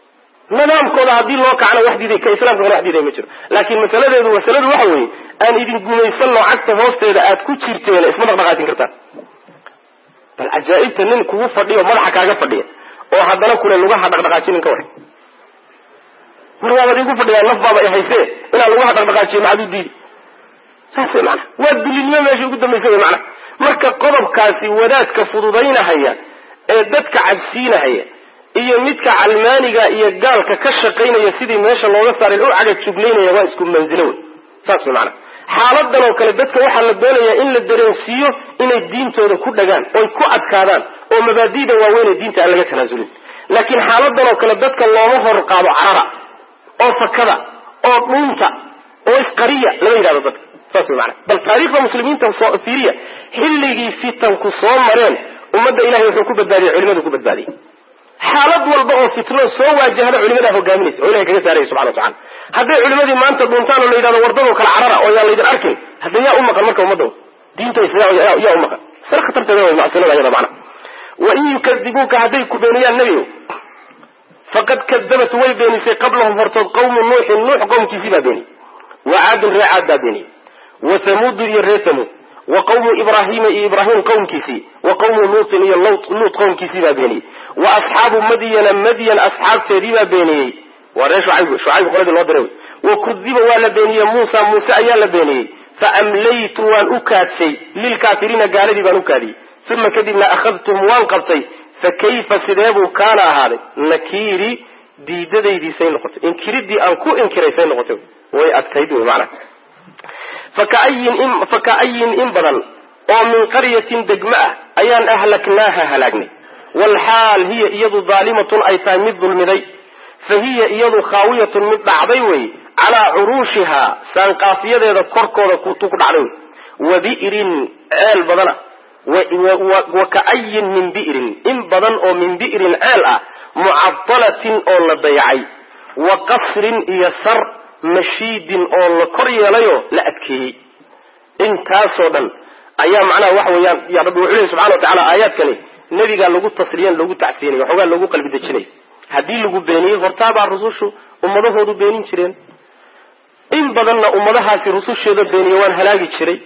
nidaamkooda haddii loo kacana wax diiday ka islaamka wax diiday ma jiro laakiin masaladeedu waxa weeye aan idin gumaysanno cagta hoosteeda aad ku jirteen isma dhaqdhaqaajin kartaan bal ajaa'ibta nin kugu fadhiyo madaxa kaaga fadhiya oo haddana kule lugaha dhaqdhaqaajinin ka war mar waaba igu fadhiyaa naf baaba ay haysee inaan lugaha dhaqdhaqaajiyo macadu diidi saasay macna waa dilinimo meesha ugu dambaysa way macna marka qodobkaasi wadaadka fududaynahaya ee dadka cabsiinahaya iyo midka calmaaniga iyo gaalka ka shaqaynaya sidii meesha looga saaray u caga juglaynaya waa isku manzilo wey saas macna xaaladan oo kale dadka waxaa la doonayaa in la dareensiiyo inay diintooda ku dhagaan oy ku adkaadaan oo mabaadi'da waaweyn ee diinta aan laga tanaasulin laakiin xaaladan oo kale dadka looma hor qaado carara oo fakada oo dhuunta oo isqariya lama yidhahdo dadka saas macna bal taariikhda muslimiinta soo fiiriya xilligii fitanku soo mareen ummadda ilahay wuxuu ku badbaadiyey culimadu ku badbaadiyey xaalad walba oo fitno soo waajahda culimadaa hogaaminaysa oo ilahay kaga saaraya subxana watacala hadday culimadii maanta dhuuntaan oo la yidhahdo wardadoo kale carara oo yaan laydin arkin hadda yaa u maqan marka ummadda diinta yaa u maqan sar khatarteeda way macsinada ayada macna wain yukadibuuka hadday ku beeniyaan nebigo faqad kadabat way beenisay qablahum hortood qawmu nuuxin nuux qowmkiisii baa beeniyey wacaadun ree caad baa beeniyey wathamuudu iyo ree thamuud wa qawmu ibraahiima iyo ibraahim qowmkiisii wa qawmu luutin iyo luut qowmkiisii baa beeniyey wa asxaabu madyana madyan asxaabteedii baa beeniyey waa ree shucayb qoladii loo diray wa kudiba waa la beeniyey muusa muuse ayaa la beeniyey faamlaytu waan u kaadshay lilkaafiriina gaaladii baan u kaadiyey uma kadibna akhadtuhum waan qabtay fakayfa sideebuu kaana ahaaday nakiiri diidadaydiisay noqotay inkiridii aan ku inkiray say noqotay way adkayd wey macana faka'ayin in badan oo min qaryatin degmo ah ayaan ahlaknaaha halaagnay walxaal hiya iyadu daalimatun ay tahay mid dulmiday fa hiya iyadu khaawiyatun mid dhacday wey calaa curuushihaa saanqaafiyadeeda korkooda ku dhacday wey wa bi'rin ceel badana wa ka'ayin min bi'rin in badan oo min bi'rin ceel ah mucadalatin oo la dayacay wa qasrin iyo sar mashiidin oo la kor yeelayo la adkeeyey intaasoo dhan ayaa macnaha waxa weeyaan yaa rabbi wuxuu leeyahy subxana watacaala aayaadkani nebigaa lagu tasliyan lagu tacsiinaya waxoogaa lagu qalbi dejinaya haddii lagu beeniyey hortaabaa rusushu ummadahoodu beenin jireen in badanna ummadahaasi rususheeda beeniya waan halaagi jiray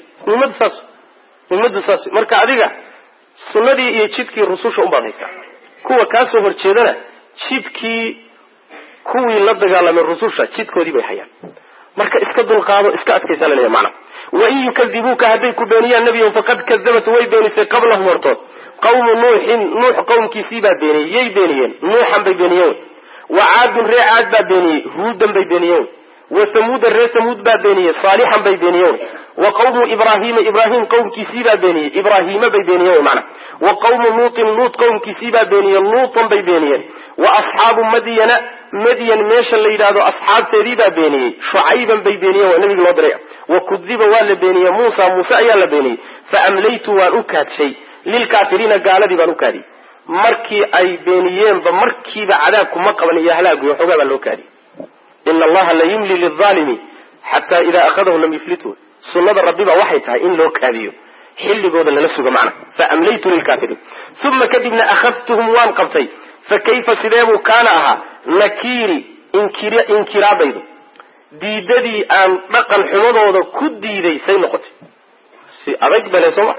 muhimmadu saas marka adiga sunnadii iyo jidkii rususha unbaad haysaa kuwa kaasoo horjeedana jidkii kuwii la dagaalamay rususha jidkoodii bay hayaan marka iska dulqaado iska adkaysaa laleeya macna wain yukadibuuka hadday ku beeniyaan nebiyo faqad kadabat way beenisay qablahum hortood qawmu nuuxin nuux qowmkiisii baa beeniyey yay beeniyeen nuuxan bay beeniyeen wa caadun ree caad baa beeniyey huudan bay beeniyeen wa thamuuda ree thamuud baa beeniyey saalixan bay beeniyeen wa qawmu ibraahiima ibraahim qowmkiisii baa beeniyey ibraahiima bay beeniyeen macna wa qawmu luutin luut qowmkiisii baa beeniyey luutan bay beeniyeen wa asxaabu madyana madyan meesha la yidhaahdo asxaabteedii baa beeniyey shucayban bay beeniyeen waa nebigi loo diray wa kudiba waa la beeniyey muusa muuse ayaa la beeniyey faamlaytu waan u kaadshay lilkaafiriina gaaladii baan u kaadiyey markii ay beeniyeenba markiiba cadaabku ma qaban iyo halaagu iyo xoogaa baa loo kaadiyey ina allaha la yumli lilaalimi xataa idaa akhadahu lam yuflitu sunnada rabbiba waxay tahay in loo kaadiyo xilligooda lala sugo macna faamlaytu lilkaafiriin uma kadibna akhadtuhum waan qabtay fakayfa sideebuu kaana ahaa nakiiri inkiraadaydu diidadii aan dhaqan xumadooda ku diiday say noqotay si adag bale sooma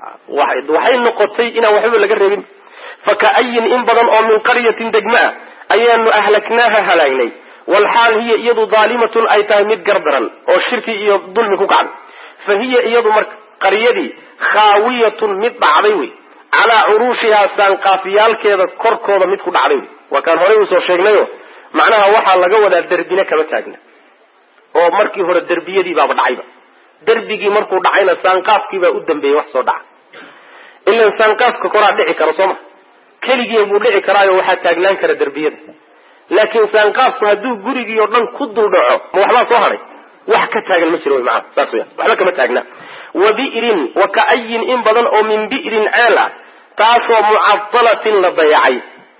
waxay noqotay inaan waxba laga reebin faka'ayin in badan oo min qaryatin degma ah ayaanu ahlaknaaha halaagnay walxaal hiya iyadu daalimatun ay tahay mid gardaran oo shirki iyo dulmi ku kacday fa hiya iyadu marka qaryadii khaawiyatun mid dhacday wey calaa curuushihaa saanqaafiyaalkeeda korkooda mid ku dhacday wey waa kaan horey usoo sheegnayo macnaha waxaa laga wadaa derbina kama taagna oo markii hore derbiyadii baaba dhacayba derbigii markuu dhacayna saanqaafkii baa u dambeeyey wax soo dhaca ilan saanqaafka koraa dhici kara sooma keligii buu dhici karaayo waxaa taagnaan kara derbiyada laakiin saanqaafku hadduu gurigii oo dhan ku dul dhaco ma waxbaa soo hadhay wax ka taagan ma jiro wy maana saas weya waxba kama taagna wa bi'rin wa ka'ayin in badan oo min bi'rin ceel ah taasoo mucadalatin la dayacay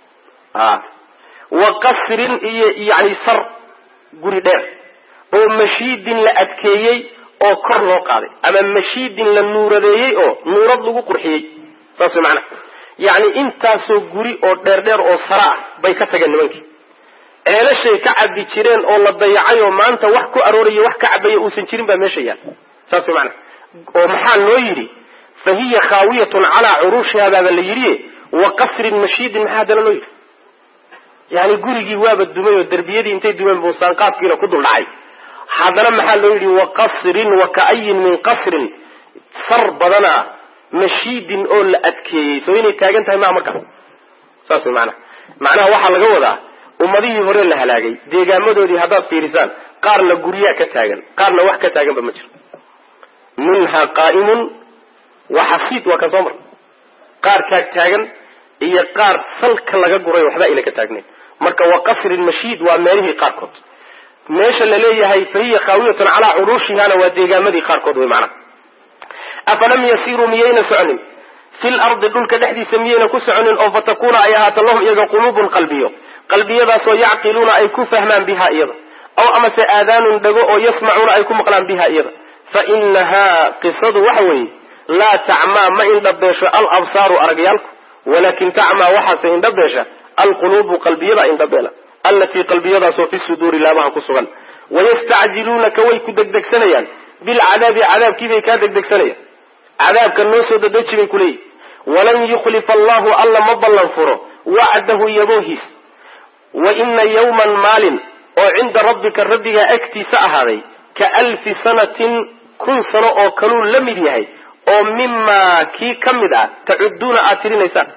wa qasrin iyo yani sar guri dheer oo mashiidin la adkeeyey oo kor loo qaaday ama mashiidin la nuuradeeyey oo nuurad lagu qurxiyey saas way macana yani intaasoo guri oo dheerdheer oo sara ah bay ka tageen nimankii ceelashay ka cabi jireen oo la dayacay oo maanta wax ku arooraya wax ka cabaya uusan jirin baa meesha yaal saas macna oo maxaa loo yidhi fahiya khaawiyatun calaa curuushiha baa la yidhi wa qasrin mashiidin maxaa dala loo yidhi yani gurigii waaba dumay oo darbiyadii intay dumeen buu saanqaadkiina ku dul dhacay haddana maxaa loo yidhi wa qasrin wa ka'ayin min qasrin far badana mashiidin oo la adkeeyey soo inay taagan tahay maa markaa saas way macnaha waxaa laga wadaa ummadihii hore la halaagay deegaamadoodii haddaad fiirisaan qaarna guryaa ka taagan qaarna wax ka taaganba ma jiro minha qaa'imun wa xasiid waa kan soo mar qaar kaag taagan iyo qaar salka laga guray waxba ayna ka taagnayn marka wa qasrin mashiid waa meelihii qaarkood meesha la leeyahay fahiya khaawiyatun calaa curuushihana waa deegaamadii qaarkood way macnaha afalam yasiruu miyayna soconin fil ardi dhulka dhexdiisa miyayna ku soconin oo fatakuna ay ahaato lahum iyaga quluubun qalbiyadaasoo yacqiluuna ay ku fahmaan biha iyada aw amase aadaanun dhago oo yasmacuuna ay ku maqlaan biha iyada fa inahaa qisadu waxa weeye laa tacmaa ma indhabeesho alabsaaru aragyaalku walakin tacmaa waxaase indhabeesha alquluubu qalbiyada indhabeela allatii qalbiyadaasoo fi suduuri laabaha ku sugan wayastacjiluunaka way ku degdegsanayaan bilcadaabi cadaabkiibay kaa degdegsanayaan cadaabka noo soo dadeji bay kuleeyihi walan yukhlifa allahu alla ma ballan furo wacdahu yaboohiis wa ina yawman maalin oo cinda rabbika rabbigaa agtiisa ahaaday ka alfi sanatin 1000 sano oo kaluu la mid yahay oo mimaa kii ka mid ah tacuduuna aad tirinaysaan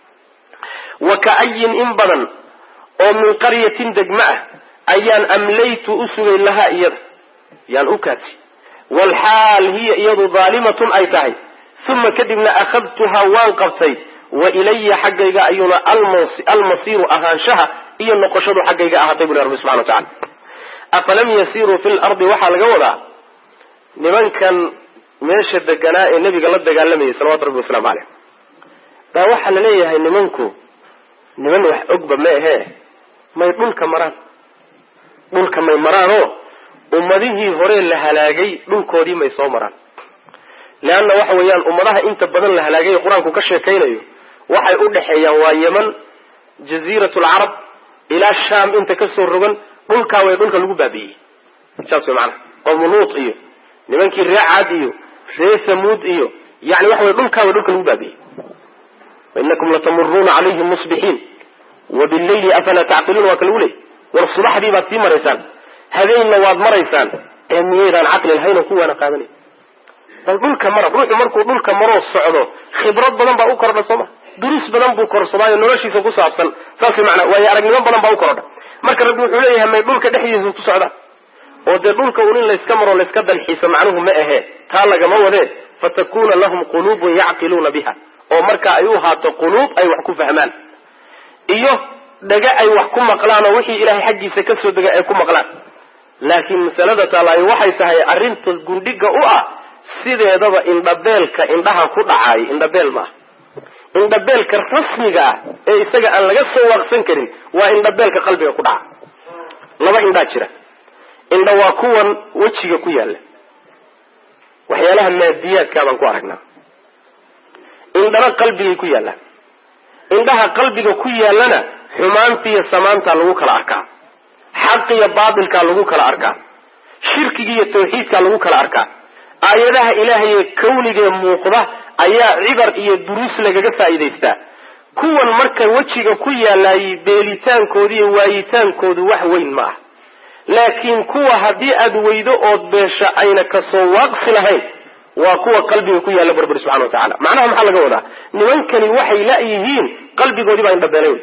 wa ka'ayin in badan oo min qaryatin degma ah ayaan amlaytu u sugay lahaa iyada yaan u kaadsi walxaal hiya iyadu daalimatun ay tahay uma kadibna akhadtuhaa waan qabtay wa ilaya xaggayga ayuuna almasiiru ahaanshaha iyo noqoshadu xaggayga ahaatay buli rabbi subxana wa tacala afalam yasiruu fi lardi waxaa laga wadaa nimankan meesha deganaa ee nebiga la dagaalamayay salawatu rabbi wasalaamu caleyh baa waxaa laleeyahay nimanku niman wax ogba ma ahee may dhulka may maraanoo ummadihii hore la halaagay dhulkoodii may soo maraan leanna waxa weeyaan ummadaha inta badan la halaagay qur-aanku ka sheekaynayo waxay u dhexeeyaan waa yeman jaziirat alcarab ilaa shaam inta kasoo rogan dhulkaa way dhulka lagu baabi'iyey saas way macanaha qowmu luut iyo nimankii ree caad iyo ree samuud iyo yani waxa wey dhulkaa way dhulka lagu baabi'iyey wainakum latamuruuna calayhim musbixiin wabillayli afalaa tacqiluun waa ka lagu leeyay war subaxdii baad sii maraysaan habeenna waad maraysaan ee miyaydaan caqli lahayn oo kuwaana qaadanay bal dhulka mara ruuxu markuu dhulka maroo socdo khibrad badan baa u kordha sooma duruus badan buu korsadaayo noloshiisa ku saabsan saas macnaa waayo aragnimo badan baa u kordha marka rabbi wuxuu leeyahay may dhulka dhexdiisa ku socdaan oo dee dhulka un in layska maro layska dalxiisa macnuhu ma ahee taa lagama wadee fatakuna lahum quluubun yacqiluuna biha oo marka ay u haato quluub ay wax ku fahmaan iyo dhaga ay wax ku maqlaan oo wixii ilaahay xaggiisa kasoo degay ay ku maqlaan laakiin masalada taalaay waxay tahay arrinta gundhiga u ah sideedaba indhabeelka indhaha ku dhacay indhabeel maaha indhabeelka rasmiga ah ee isaga aan laga soo waaqsan karin waa indhabeelka qalbiga ku dhaca laba indhaa jira indha waa kuwan wejiga ku yaalla waxyaalaha maadiyaadkaa baan ku aragnaa indhana qalbigay ku yaallaan indhaha qalbiga ku yaallana xumaanta iyo samaanta lagu kala arkaa xaq iyo baatilkaa lagu kala arkaa shirkiga iyo tawxiidkaa lagu kala arkaa aayadaha ilaahay ee kawnigae muuqda ayaa cibar iyo duruus lagaga faa'iidaystaa kuwan marka wejiga ku yaalaayay beelitaankooda iyo waayitaankoodu wax weyn ma ah laakiin kuwa haddii aad weydo ood beesha ayna kasoo waaqsi lahayn waa kuwa qalbiga ku yaalla barbari subxana wa tacala macnaha maxaa laga wadaa nimankani waxay la-yihiin qalbigoodii baa indhabeelay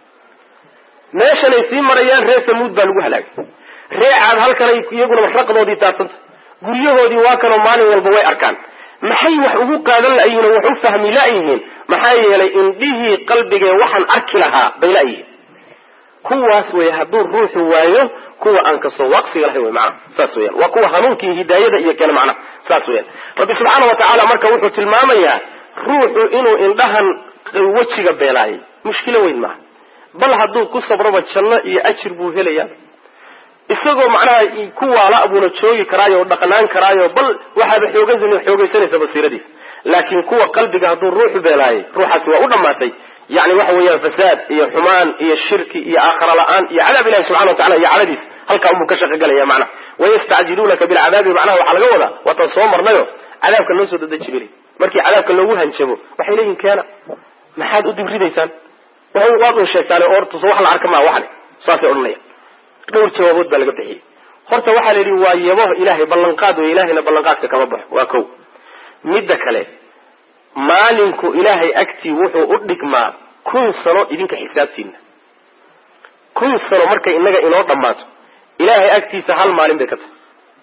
meeshanay sii marayaan reer samuud baa lagu halaagay ree caad halkanay iyaguna raqdoodii taarsanta guryahoodii waa kanoo maalin walba way arkaan maxay wax ugu qaadan la-yihiin oo wax u fahmi la-yihiin maxaa yeelay indhihii qalbigee waxaan arki lahaa bay la-yihiin kuwaas wey hadduu ruuxu waayo kuwa aan kasoo waqsiga lahayn wey macnaha saas weyaan waa kuwa hanuunkii hidaayada iyo keena macnaha saas weyaan rabbi subxaana wa tacaala marka wuxuu tilmaamayaa ruuxu inuu indhahan wejiga beelaayay mushkilo weyn maaha bal hadduu ku sabraba janno iyo ajir buu helayaa isagoo macnaha ku waala buuna joogi karaayo oo dhaqnaan karaayo bal waxaaba xoogaysanaysa basiiradiisa laakiin kuwa qalbiga hadduu ruuxu beelaayay ruuxaasi waa u dhammaatay يعني waxa weeyaan fasaad iyo xumaan iyo shirki iyo aakhira la'aan iyo cadaab ilaahi subhanahu wa ta'ala iyo cadadiis halka uu ka shaqeeyo macna wayasta'jilunaka bil adabi macna waxa laga wada wata soo marnayo cadaabka loo soo dadajibay markii cadaabka loogu hanjabo waxay leeyihiin keena maxaad u dibridaysaan waxa uu sheegtay orto wax la arka ma waxan saasay oranaya dhowr jawaabood baa laga bixiyay horta waxa la yiri waa yabo ilaahay ballanqaad oo ilaahayna ballanqaadka kama baxo waa kow midda kale maalinku ilaahay agtii wuxuu u dhigmaa 1000 sano idinka xisaabtiina 1000 sano markay inaga inoo dhamaato ilaahay agtiisa hal maalin bay ka tahay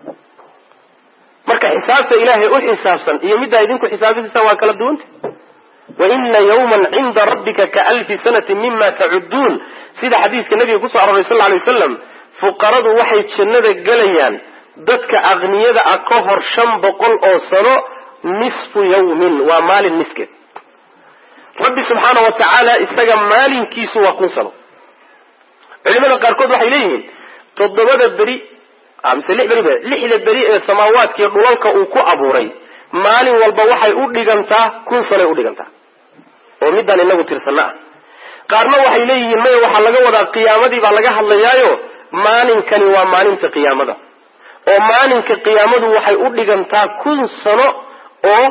marka xisaabta ilaahay u xisaabsan iyo midda idinku xisaabtiisa waa kala duwan wa inna yawman 'inda rabbika ka alf sanatin mimma ta'udun sida xadiiska nabiga ku soo aroray sallallahu alayhi wasallam fuqaradu waxay jannada galayaan dadka aqniyada ah ka hor 500 oo sano nisfu yawmin wa maalin niskeed rabbi subhanahu wa ta'ala isaga maalinkiisu waa 1000 sano culimada qaarkood waxay leeyihiin 7 bari amse 6 bari ee samaawaadka iyo dhulalka uu ku abuuray maalin walba waxay u dhigantaa 1000 sano u dhigantaa oo midaan inagu tirsanaa qaarna waxay leeyihiin ma waxa laga wadaa qiyaamadii baa laga hadlayaayo maalinkani waa maalinta qiyaamada oo maalinka qiyaamadu waxay u dhigantaa 1000 sano oo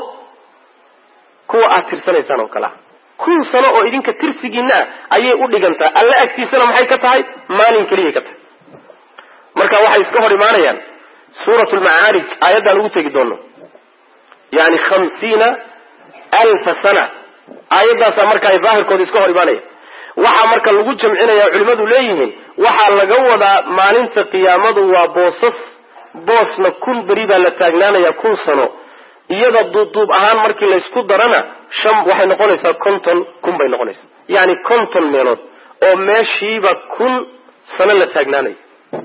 kuwa aad tirsanaysaan oo kala 1000 sano oo idinka tirsigiina ayay u dhigantaa alla agtiisana maxay ka tahay maalin kaliya ka tahay marka waxay iska hor imaanayaan suuratul ma'aarij aayada lagu tagi doono yani 50000 sana aayadaas marka ay zaahirkooda iska hor imaanaya waxa marka lagu jamcinaya culimadu leeyihiin waxa laga wadaa maalinta qiyaamadu waa boosna 1000 bari baa la taagnaanaya 1000 sano iyada duub ahaan markii la isku darana waxay noqonaysaa 50 bay noqonaysaa yani 50 meelood oo meeshiiba 1000 sano la taagnaanay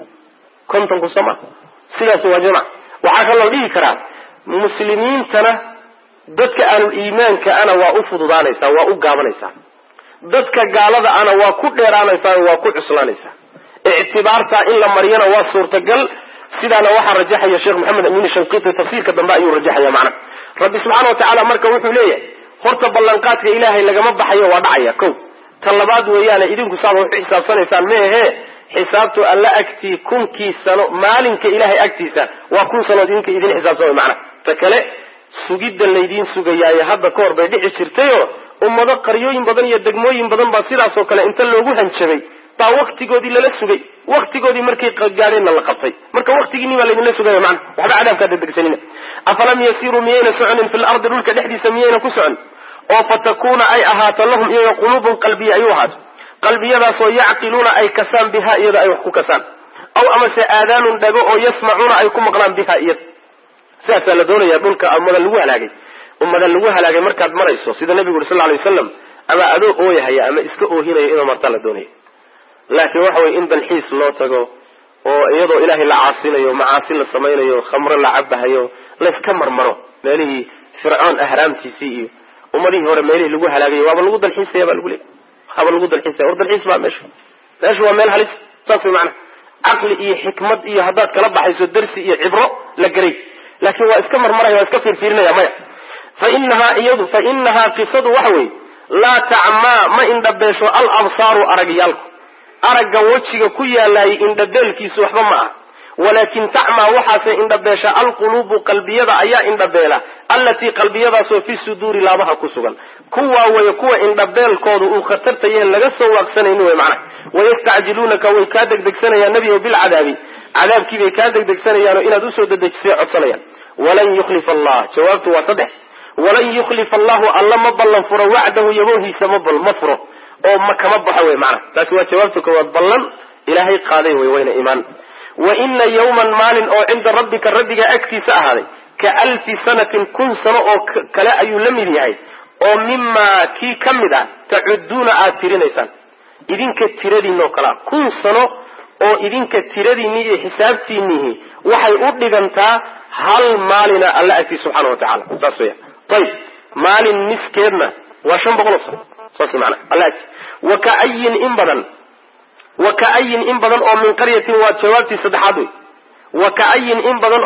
50 ku sama sidaas waa jamac waxa kale oo dhigi karaa muslimiintana dadka aanu iimaanka ana waa u fududaanaysaa waa u gaabanaysaa dadka gaalada ana waa ku dheeraanaysaa waa ku cuslaanaysaa i'tibaarta in la mariyana waa suurtagal sidana waxa rajaxaya Sheekh Maxamed Amiin Shanqiti tafsiirka dambe ayuu rajaxaya macna Rabbi subhanahu wa ta'ala marka wuxuu leeyahay horta ballanqaadka ilaahay lagama baxayo waa dhacaya kow talabaad weeyaan idinku saabo xisaabsanaysaan meehe xisaabtu alla agtii 1000 sano maalinka ilaahay agtiisa waa 1000 sano idinka idin xisaabsanayo macna ta kale sugidda leedin sugayaay hadda koor bay dhici jirtay oo ummado qaryooyin badan iyo degmooyin badan baa sidaas oo kale inta loogu hanjabay taa waqtigoodii lala sugay waqtigoodii markay gaareen la qabtay marka waqtigiini waa leedin la sugayo macna waxba cadaabka dadegsanina afalam yasiru miyayna su'an fil ardi dhulka dhexdiisa miyayna ku socon oo fatakuna ay ahaato lahum iyaga qulubun qalbiya ay ahaato qalbiyadaas oo yacqiluna ay kasaan biha iyada ay wax ku kasaan aw ama se aadanun dhago oo yasmacuna ay ku maqlaan biha iyada sidaas la doonaya dhulka ummada lagu halaagay markaad marayso sida nabiga sallallahu alayhi wasallam ama adoo ooyahaya ama iska oohinayo inuu marta la doonayo laakiin waxa way in dalxiis loo tago oo iyadoo ilaahay la caasinayo macaasi la sameeyo khamr la cabahayo la iska marmaro meelihii fir'aan ahraamtiisi iyo ummadii hore meelihii lagu halaagay waaba lagu dalxiisaya baa lagu leeyahay haba lagu dalxiisaya war dalxiis baa meesha waa meel halis saas macna aqli iyo xikmad iyo hadaad kala baxayso darsi iyo cibro la garay laakiin waa iska marmaraya waa iska fiirfiirinaya maya fa innaha qisadu waxway la ta'ma ma indhabeesho al absaru aragyalku aragga wajiga ku yaalay indhabeelkiisu waxba ma ah walakin ta'ma waxaase indhabeesha al qulubu qalbiyada ayaa indhabeela allati qalbiyadaasoo fi suduri laabaha ku sugan kuwa indhabeelkoodu uu khatartaye laga soo waaqsanayno way macna wayastacjilunaka way ka degdegsanayaan nabiga bil cadaabkii bay ka degdegsanayaan inaad u soo dadajisay codsanayaan walan yukhlifa allah jawaabtu waa saddex walan yukhlifa allah alla ma ballan furo wacdahu yabohiisa ma furo oo ma kama baxo way macna taasi waa jawaabtu koowaad ballan ilaahay qaaday way wayna iimaan wa inna yawman maalin oo cinda rabbika rabbiga agtiisa ahaaday ka alfi sanatin 1000 sano oo kale ayuu la mid yahay oo mimma kii kamid ah ta'uduna aad tirinaysaan idinka tiradiina oo kala 1000 sano oo idinka tiradiina iyo xisaabtiinihi waxay u dhigantaa hal maalina alla agtiisa subhanahu wa ta'ala saas weeyaa طيب maalin miskeedna waa 500 sano saas macna allah وكأين إن بدن أو من قرية وجوابتي صدحات وكأين إن بدن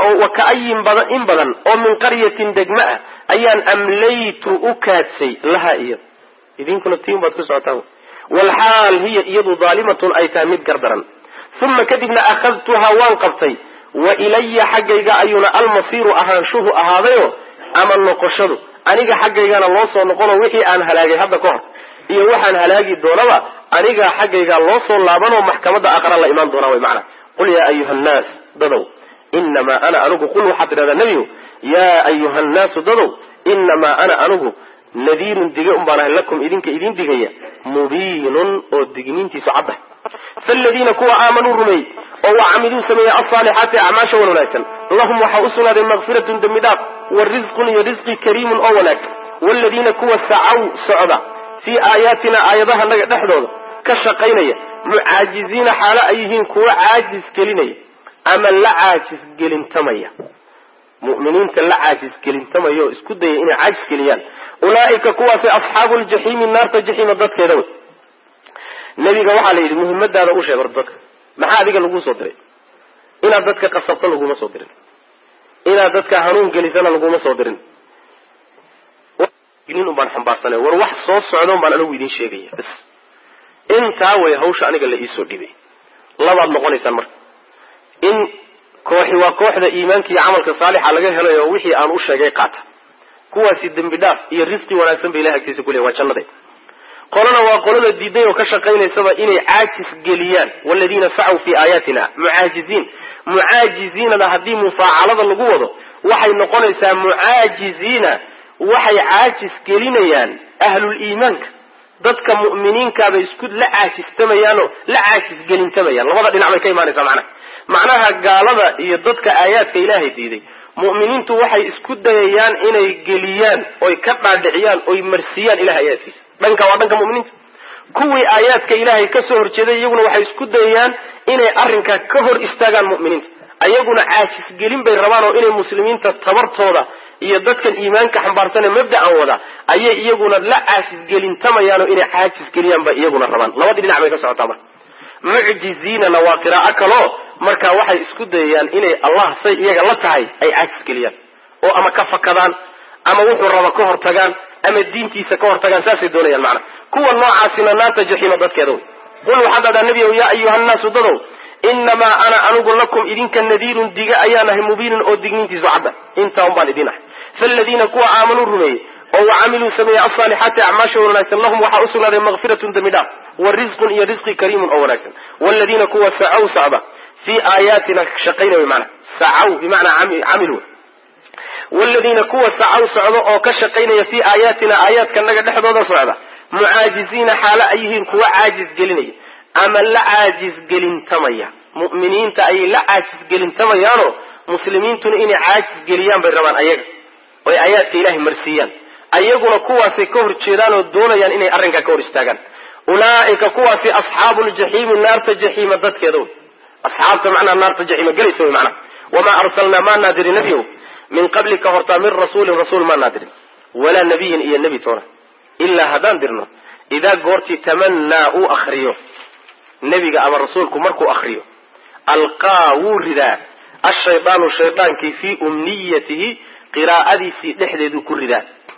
أو من قرية دجماء أيان أمليت أكاتسي لها إيض idinkuna tiin baad ku socotaan walxaal hiya iyadu daalimatun ay tahay mid gardaran uma kadibna akhadtuhaa waan qabtay wa ilaya xaggayga ayuuna almasiiru ahaanshuhu ahaadayo ama noqoshadu aniga xaggaygana loo soo noqono wixii aan halaagay hadda ka hor iyo waxaan halaagi doonaba aniga xaggayga loo soo laabanoo maxkamadda aakhara la imaan doonaa way macna qul yaa ayuha nnaas dadow inamaa ana anigu qul waxaad tidhahdaa nebigu yaa ayuha nnaasu dadow inamaa ana anigu nadiirun dige un baan ahay lakum idinka idin digaya mubiinun oo digniintiisu cadda faaladiina kuwa aamanuu rumeeyey oo wacamiluu sameeyey alsaalixaati acmaasha wan wanaagsan lahum waxaa u sugnaaday makfiratun dembi dhaaf wa risqun iyo risqi kariimun oo wanaagsan waaladiina kuwa sacaw socda fii aayaatina aayadaha naga dhexdooda ka shaqaynaya mucaajiziina xaalo ay yihiin kuwa caajis gelinaya ama la caajis gelintamaya mu'miniinta la caajis gelintamaya oo isku daya inay caajis geliyaan ulaa'ika kuwaasi asxaabu ljaxiimi naarta jaxiima dadkeeda wey nebiga waxaa la yidhi muhimmadaada u sheeg or dadka maxaa adiga laguu soo diray inaad dadka qasabto laguma soo dirin inaad dadka hanuun gelisana laguma soo dirin un baan xambaarsanay war wax soo socdoon baan anigu idin sheegaya bas intaa way hawsha aniga la iisoo dhibay labaad noqonaysaan marka in kooxi waa kooxda iimaanka iyo camalka saalixa laga helayo wixii aan u sheegay qaata kuwaasi dembi dhaaf iyo risqi wanaagsan bay ilahay agtiisa ku leeyahay waa jannada qolana waa qolada diiday oo ka shaqaynaysaba inay caajis geliyaan waladiina sacaw fii aayaatina mucaajiziinada haddii mufaacalada lagu wado waxay noqonaysaa mucaajiziina waxay caajis gelinayaan ahlul iimaanka dadka mu'miniinkaabay isku la caajistamayaanoo la caajis gelintamayaan labada dhinac bay ka imaanaysaa macnaha gaalada iyo dadka aayaadka ilaahay diiday mu'miniintu waxay isku dayayaan inay geliyaan oy ka dhaadhiciyaan oy marsiyaan ilahay aayaadkiisa dhanka waa dhanka mu'miniinta kuwii aayaadka ilaahay kasoo horjeeday iyaguna waxay isku dayayaan inay arrinka ka hor istaagaan mu'miniinta ayaguna caajis gelin bay rabaan oo inay muslimiinta tabartooda iyo dadkan iimaanka xambaarsan ee mabda'an wada ayay iyaguna la caajis gelintamayaan oo inay caajis geliyaan bay iyaguna rabaan labadii dhinac bay ka socotaa marka mucjiziinana waa qiraa'o kaloo marka waxay isku dayayaan inay allah say iyaga la tahay ay caajis geliyaan oo ama ka fakadaan ama wuxuu raba ka hortagaan ama diintiisa ka hortagaan saasay doonayaan macna kuwa noocaasina naarta jaxiima dadkeeda wey qul waxaad adhaa nebiyow yaa ayuha nnaasu dadow inamaa ana anigu lakum idinka nadiirun diga ayaan ahay mubiinun oo digniintiisu cadda intaa un baan idin ahay faaladiina kuwa aamanuu rumeeyey oo wacamiluu sameeyey alsaalixaati acmaasha wanaagsan lahum waxaa usugnaaday makfiratun dembi dhaaf wa risqun iyo risqi kariimun oo wanaagsan waaladiina kuwa sacaw socda fii aayaatina shaqayna wy maana sacaw bimacnaa camilu waaladiina kuwa sacaw socda oo ka shaqaynaya fii aayaatina aayaadka naga dhexdooda socda mucaajiziina xaalo ay yihiin kuwa caajis gelinaya ama la caajis gelintamaya mu'miniinta ayay la caajis gelintamayaanoo muslimiintuna inay caajis geliyaan bay rabaan ayaga oy aayaadka ilaahay marsiiyaan ayaguna kuwaasay ka hor jeedaan oo doonayaan inay arrinkaa ka hor istaagaan ulaa'ika kuwaasi asxaabu ljaxiimi naarta jaxiima dadkeeda wey asxaabta macnaha naarta jaxiima gelaysa wey macnaha wamaa arsalnaa maa naadirin nebiyow min qablika hortaa min rasuulin rasuul maa naadirin walaa nabiyin iyo nebi toona ilaa haddaan dirno idaa goortii tamannaa uu akriyo nebiga ama rasuulku markuu akriyo alqaa wuu ridaa ashaydaanu shaydaankii fii umniyatihi qiraa'adiisii dhexdeeduu ku ridaa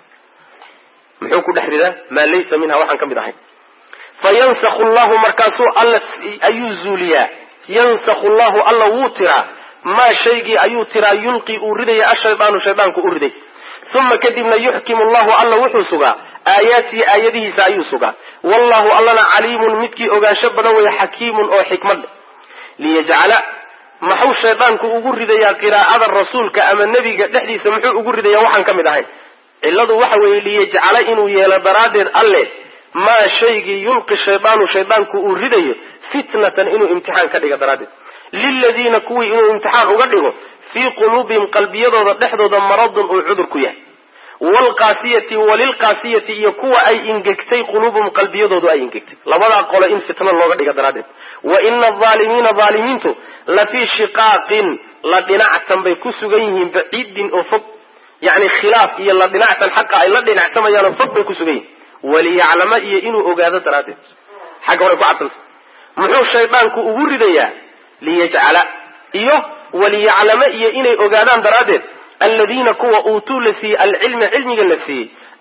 muxuu ku dhex ridaa maa laysa minha waxaan ka mid ahayn fayansakhu llahu markaasuu alla ayuu zuuliyaa yansakhu llahu alla wuu tiraa maa shaygii ayuu tiraa yulqi uu ridaya ashaydaanu shaydaanku u riday uma kadibna yuxkimu llahu alla wuxuu sugaa aayaatihi aayadihiisa ayuu sugaa wallahu allana caliimun midkii ogaansho badan weeye xakiimun oo xikmad leh liyajcala maxuu shaydaanku ugu ridayaa qiraa'ada rasuulka ama nebiga dhexdiisa muxuu ugu ridayaa waxaan ka mid ahayn cilladu waxa weeye liyajcala inuu yeelo daraaddeed alle maa shaygii yulqi shaydaanu shaydaanku uu ridayo fitnatan inuu imtixaan ka dhiga daraaddeed liladiina kuwii inuu imtixaan uga dhigo fii quluubihim qalbiyadooda dhexdooda maradun uu cudur ku yahay waalqaasiyati walilqaasiyati iyo kuwa ay ingegtay quluubuhum qalbiyadoodu ay ingegtay labadaa qole in fitna looga dhiga daraaddeed wa ina alaalimiina aalimiintu lafii shiqaaqin la dhinactan bay ku sugan yihiin baciidin oo fog yani khilaaf iyo la dhinactan xaqa ay la dhinactamayaan oo fog bay ku sugan yihiin waliyaclama iyo inuu ogaado daraaddeed xagga hore ku cadsanta muxuu shaydaanku ugu ridayaa liyajcala iyo waliyaclama iyo inay ogaadaan daraaddeed aladiina kuwa uutuu la siiyey alcilma cilmiga la siiyey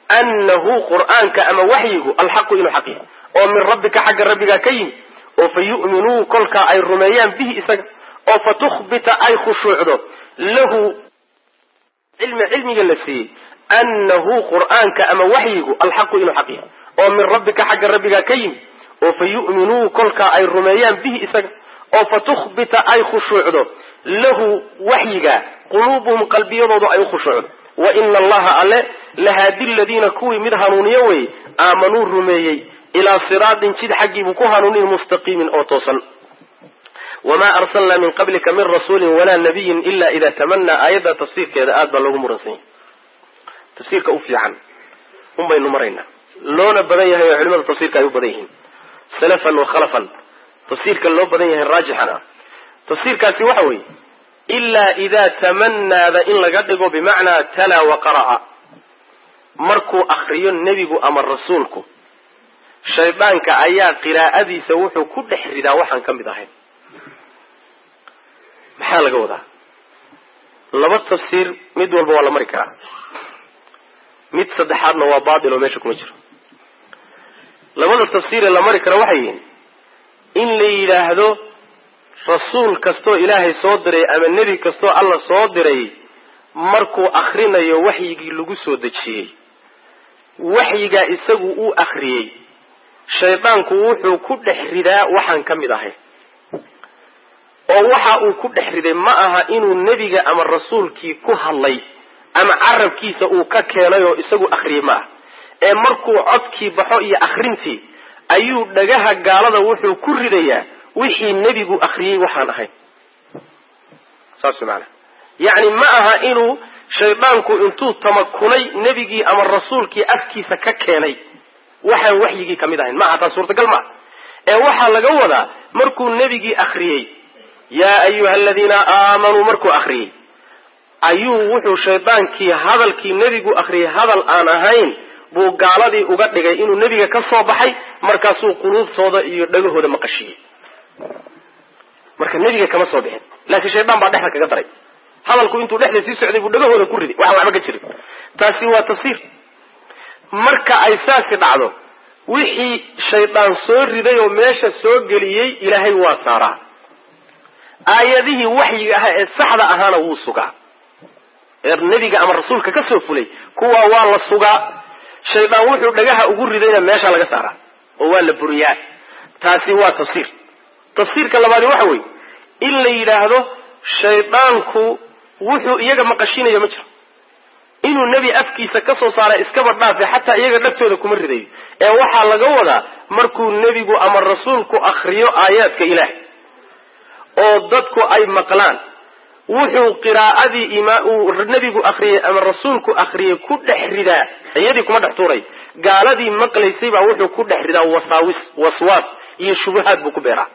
annahu qur'aanka ama waxyigu alxaqu inuu xaq yahay oo min rabbika xagga rabbigaa ka yimi oo fa yu'minuu kolkaa ay rumeeyaan bihi isaga oo fa tukhbita ay khushuucdo lahu cilmiga la siiyey annahu qur'aanka ama waxyigu alxaqu inuu xaq yahay oo min rabbika xagga rabbigaa ka yimi oo fa yu'minuu kolkaa ay rumeeyaan bihi isaga oo fa tukhbita ay khushuucdo lahu waxyiga quluubuhum qalbiyadoodu ay u khushuucdo wa ina allaha alle lahaadi aladiina kuwii mid hanuuniyo wey aamanuu rumeeyey ilaa siraatin jid xaggiibuu ku hanuuniyin mustaqiimin oo toosan wamaa arsalnaa min qablika min rasuulin walaa nabiyin ila ida tamanaa aayadda tafsiirkeeda aad baa loogu muransan yahay tafsiirka u fiican un baynu maraynaa loona badan yahay oo culimada tafsiirka ay u badan yihiin salafan wa khalafan tafsiirka loo badan yahay raajixan ah tafsiirkaasi waxa weeye ilaa idaa tamanaada in laga dhigo bimacnaa tala wa qara'a markuu akriyo nebigu ama rasuulku shaydaanka ayaa qiraa'adiisa wuxuu ku dhex ridaa waxaan ka mid ahayn maxaa laga wadaa laba tafsiir mid walba waa la mari karaa mid saddexaadna waa baatil oo meesha kuma jiro labada tafsiir ee la mari kara waxay yihiin in la yidhaahdo rasuul kastoo ilaahay soo diray ama nebi kastoo alla soo diray markuu akrinayo waxyigii lagu soo dejiyey waxyigaa isagu uu akriyey shaydaanku wuxuu ku dhex ridaa waxaan ka mid ahay oo waxa uu ku dhex riday ma aha inuu nebiga ama rasuulkii ku hadlay ama carabkiisa uu ka keenay oo isagu akriyey ma aha ee markuu codkii baxo iyo akrintii ayuu dhagaha gaalada wuxuu ku ridayaa wixii nebigu akriyey waxaan ahayn saas macana yacni ma aha inuu shaydaanku intuu tamakunay nebigii ama rasuulkii afkiisa ka keenay waxaan waxyigii kamid ahayn ma aha taas suurtagal ma ee waxaa laga wadaa markuu nebigii akriyey yaa ayuha aladiina aamanuu markuu akriyey ayuu wuxuu shaydaankii hadalkii nebigu akriyey hadal aan ahayn buu gaaladii uga dhigay inuu nebiga ka soo baxay markaasuu quluubtooda iyo dhagahooda maqashiyey marka nebiga kama soo bixin laakiin shaydaan baa dhexda kaga daray hadalku intuu dhexda sii socday buu dhagahooda ku riday waxaan waxba ka jirin taasi waa tafsiir marka ay saasi dhacdo wixii shaydaan soo riday oo meesha soo geliyey ilaahay waa saaraa aayadihii waxyiga ahaa ee saxda ahaana wuu sugaa ee nebiga ama rasuulka ka soo fulay kuwa waa la sugaa shaydaan wuxuu dhagaha ugu ridayna meesha laga saaraa oo waa la buriyaa taasi waa tafsiir tafsiirka labaadi waxa weeye in la yidhaahdo shaydaanku wuxuu iyaga maqashinayo ma jiro inuu nebi afkiisa ka soo saara iskaba dhaafe xataa iyaga dhagtooda kuma ridayo ee waxaa laga wadaa markuu nebigu ama rasuulku akriyo aayaadka ilaahay oo dadku ay maqlaan wuxuu qiraa'adii uu nebigu akriyey ama rasuulku akriyey ku dhex ridaa iyadii kuma dhex tuuray gaaladii maqlaysay baa wuxuu ku dhex ridaa waswaas iyo shubuhaad buu ku beeraa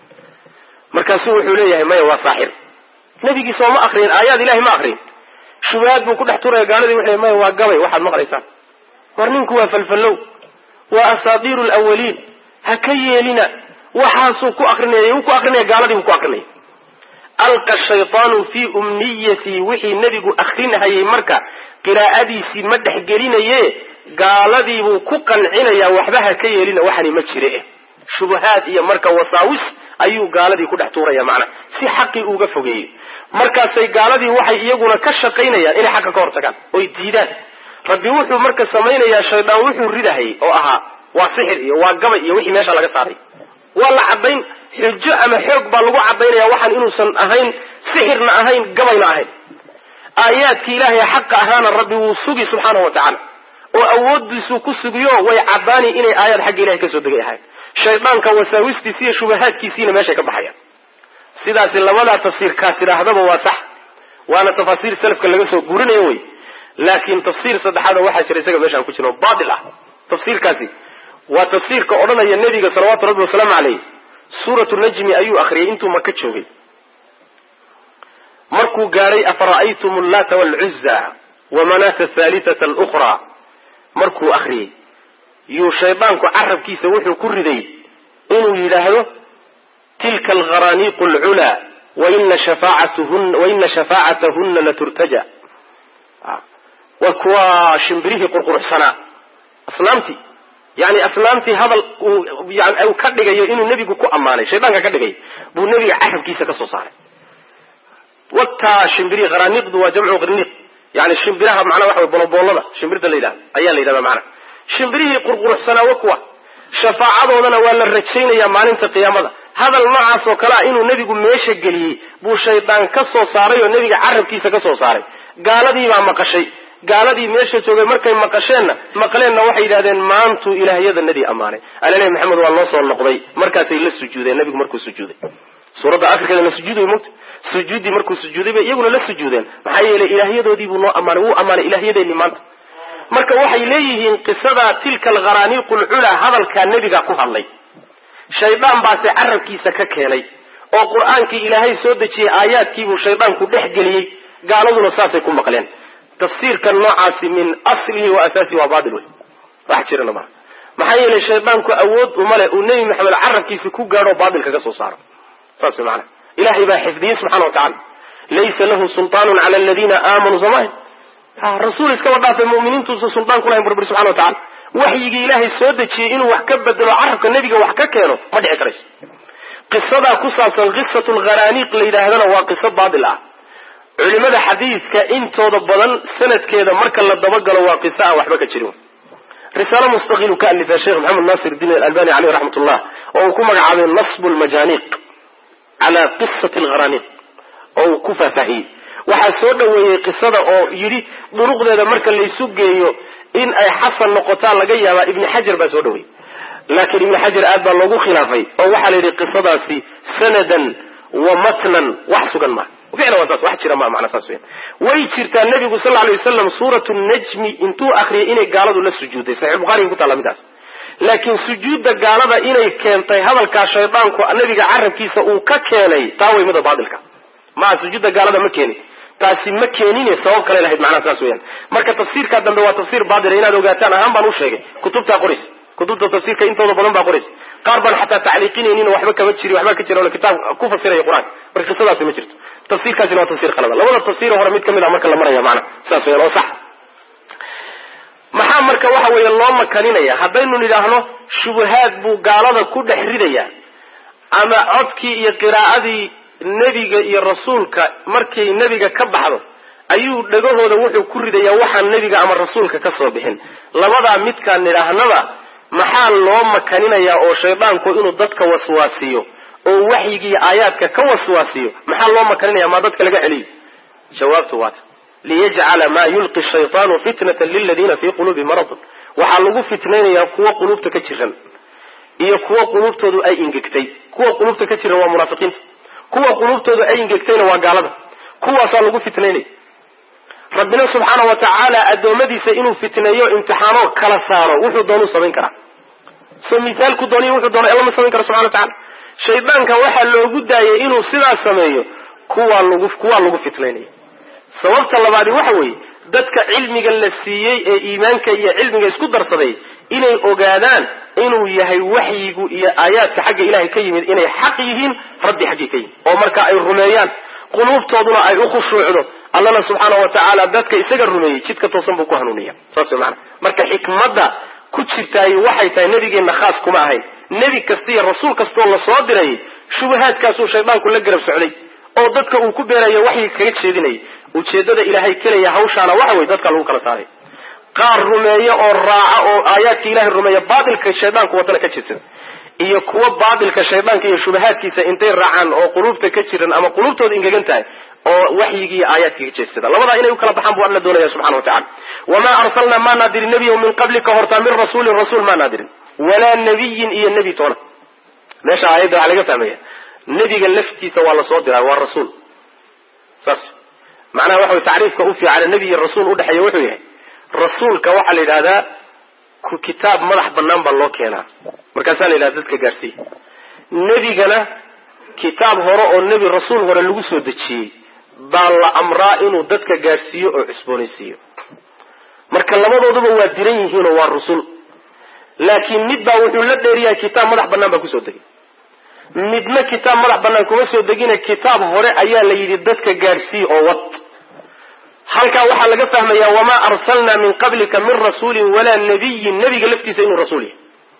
markaasuu wuxuu leeyahay maya waa saaxir nebigii sooma akriyin aayaad ilahay ma akriyin shubuhaad buu ku dhex tuuraya gaaladii wuxuu maya waa gabay waxaad maqlaysaan war ninku waa falfallow waa asaadiiru alawaliin ha ka yeelina waxaasuu ku akrinaya ku akrinaya gaaladii buu ku akrinaya alqa shaytaanu fii umniyatii wixii nebigu akrinahayay marka qiraa'adiisii ma dhexgelinaye gaaladiibuu ku qancinayaa waxba ha ka yeelina waxani ma jire shubuhaad iyo marka wasaawis ayuu gaaladii ku dhex tuuraya macna si xaqii uga fogeeyey markaasay gaaladii waxay iyaguna ka shaqaynayaan inay xaqa ka hortagaan oy diidaan rabbi wuxuu marka samaynayaa shaydaan wuxuu ridahayay oo ahaa waa sixir iyo waa gabay iyo wixii meesha laga saaray waa la caddayn xujo ama xoog baa lagu caddaynaya waxaan inuusan ahayn sixirna ahayn gabayna ahayn aayaadkii ilaahay xaqa ahaana rabbi wuu sugi subxaanahu watacaala oo awoodiisuu ku sugiyo way caddaani inay aayaad xagga ilahay kasoo degay ahayd shaydaanka wasaawistiisi iyo shubahaadkiisiina meeshay ka baxayaan sidaasi labadaa tafsiirkaas tidhaahdaba waa sax waana tafaasiir salafka laga soo guurinayo wey laakiin tafsiir saddexaada waxaa jira isaga meeshaan ku jira oo baatil ah tafsiirkaasi waa tafsiirka odhanaya nebiga salawaatu rabbi wasalaamu caleyh suuratu najmi ayuu akriyay intuu maka joogay markuu gaadhay afara'aytum allata waalcuzza wamanata athalitata alukhraa markuu akriyey yuu shaydaanku carabkiisa wuxuu ku riday inuu yidhaahdo tilka algharaniiqu alculaa waina shafaacatahunna laturtaja وكوا شمبريه قرقر حسنا أصنامتي يعني أصنامتي هذا يعني أو كدغايو إنه النبي كو أمانay شيطانka كدغاي بو النبي عربkiisa kasoo saaray وتا شمبري غرانيق waa jamcu غرانيق يعني شمبرها macna waxa bolbolada shimbirta leeyahay ayaa leeyahay macna shimbirihii qurquruxsana wakwa shafaacadoodan waa la rajaynaya maalinta qiyaamada hadal noocaas oo kala inuu nabigu meesha galiyay buu shaytaan ka soo saaray oo nabiga carabkiisa ka soo saaray gaaladii baa maqashay gaaladii meesha joogay markay maqaleenna waxay yiraahdeen maantu ilaahiyada nabi amaanay alaa maxamed waa loo soo noqday markaasay la sujuudeen nabigu markuu sujuuday suurada akhirkeeda la sujuuday sujuudi markuu sujuuday bay iyaguna la sujuudeen maxay yeelay ilaahiyadoodii buu noo amaanay uu amaanay ilaahiyadeeni maanta marka waxay leeyihiin qisada tilka algharaniqul ula hadalka nabiga ku hadlay shaydaan baa si carabkiisa ka keenay oo quraanki ilaahay soo dejiyay aayaadkii buu shaydaanku dhex galiyay gaaladuna saasay ku maqleen tafsiirka noocaasi min aslihi wa asaasi wa baadil wax jirana ma maxay yeelay shaydaanku awood uma leh uu nabi maxamed carabkiisa ku gaaro baadilka ka soo saaro saas macna ilaahay baa xifdiyay subhanahu wa ta'ala laysa lahu sultaanun ala alladhina aamanu zaman rasuul iska wadaafay muuminiintu sultaan ku lahayn barbar subhanahu wa ta'ala waxyiga ilaahay soo dejiyay inuu wax ka bedelo carabka nabiga wax ka keeno ma dhici karayso qisada ku saabsan qisatul gharaniq leeyahdana waa qisad baadil ah culimada xadiiska intooda badan sanadkeeda marka la daba galo waa qisa waxba ka jirin risala mustaqil ka alif sheekh Muhammad Nasir Din Al-Albani alayhi rahmatullah oo ku magacaabay nasbul majaniq ala qisatil gharaniq oo ku faahfaahiyay waxa soo dhaweeyay qisada oo yiri duruqdeeda marka la isu geeyo in ay xasan noqotaa laga yaaba ibn Hajar baa soo dhaweeyay laakiin ibn Hajar aad baa lagu khilaafay oo waxa la yiri qisadaasi sanadan wa matnan wax sugan ma وفعلا وانتاس واحد شيرا ما معنى تاسوين ويجرتا النبي صلى الله عليه وسلم سورة النجم انتو اخري اني قالوا للسجود صحيح البخاري يقول تعالى مداس لكن سجود قالوا اني كانتي هذا الكاشيطانكو النبي عرب كيسا وكاكيني تاوي مدى بعض الكا ما سجود قالوا مكيني تاسي مكينين سواء كلا لحد معنى تاسوين مركا تفسير كادن دوا تفسير بعض رينا دو قاتانا هم بانو شيء كتبتا قريس كتبتا تفسير كإنتو دو بلنبا قريس قاربا حتى تعليقين انين وحبك متشري وحبك كتير ولا كتاب كوفا سيري قرآن مركا صداسي مجرد تفسير كاسي نوع تفسير خلال لولا التفسير هو رميت كميدا مركا لمريا معنا ساسو يلو صح maxaa marka waxa weeye loo makaninaya habaynu nidhaahno shubahaad buu gaalada ku dhaxridaya ama codkii iyo qiraa'adii nabiga iyo rasuulka markii nabiga ka baxdo ayuu dhagahooda wuxuu ku ridayaa waxaan nabiga ama rasuulka ka soo bixin labada midka nidhaahnaba maxaa loo makaninaya oo shaydaanku inuu dadka waswaasiyo oo waxyigii aayaadka ka waswaasiyo maxaa loo makaninaya ma dadka laga celiyo jawaabtu waa liyaj'ala ma yulqi ash-shaytanu fitnatan lil ladina fi qulubihim marad waxa lagu fitnaynaya kuwa qulubta ka jiran iyo kuwa qulubtoodu ay ingegtay kuwa qulubta ka jiran waa munaafiqiin kuwa qulubtoodu ay ingegtayna waa gaalada kuwaas lagu fitnaynay rabbina subhanahu wa ta'ala adoomadiisa inuu fitneeyo imtixaano kala saaro wuxuu doonu sameyn kara soo misaal ku dooniyo wuxuu doono Allah sameyn kara subhanahu wa ta'ala shaydaanka waxa loogu daayay inuu sidaas sameeyo kuwa lagu fitnaynay sababta labaad waxa weeye dadka cilmiga la siiyay ee iimaanka iyo cilmiga isku darsaday inay ogaadaan inuu yahay waxyigu iyo aayaadka xagga Ilaahay ka yimid inay xaq yihiin rabbi xagga ka yimid oo marka ay rumeeyaan qulubtooduna ay u khushuucdo Allah subhanahu wa ta'ala dadka isaga rumeeyay jidka toosan buu ku hanuuniyaa saas macna marka xikmada ku jirtay waxay tahay nabigeena khaas kuma ahayn nabi kasta iyo rasuul kasta oo la soo diray shubahaadkaas uu shaydaanku la garab socday oo dadka uu ku beerayo waxyi kaga jeedinay ujeedada Ilaahay kaliya hawshaana waxa way dadka lagu kala saaray qaar rumeeyo oo raaca oo aayaadka Ilaahay rumeeyo baadilka shaydaanku wadana ka jirsan iyo kuwa baadilka shaydaanka iyo shubahaadkiisa intay raacaan oo qulubta ka jiran ama qulubtooda ingegan tahay oo waxyigi aayaadka ka jeesada labada inay u kala baxaan buu Allah doonaya subhanahu wa ta'ala wama arsalna ma nadir nabiyyu min qablika horta min rasul ma nadir wala nabiyyin iyo nabi toona meesha aayada waxa laga fahmaya nabiga laftiisa waa la soo diray waa rasuul saas macnaha waxa taariifka u fiican nabi iyo rasuul u dhaxeeyo wuxuu yahay rasuulka waxa la yiraahdaa ku kitaab madax banaan baa loo keenaa markaas la yiraahdaa dadka gaarsiin nabigana kitaab hore oo nabi rasuul hore lagu soo dejiyay baa la amraa inuu dadka gaarsiiyo oo cusboonaysiiyo marka labadooduba waa diran yihiin oo waa rasuul laakiin mid baa wuxuu la dheeriyaa kitaab madax banaan baa ku soo degay midna kitaab madax banaan kuma soo degina kitaab hore ayaa la yiri dadka gaarsiiyo oo wad halkaa waxaa laga fahmayaa wamaa arsalnaa min qablika min rasuulin walaa nabiyin nebiga laftiisa inuu rasuul yahay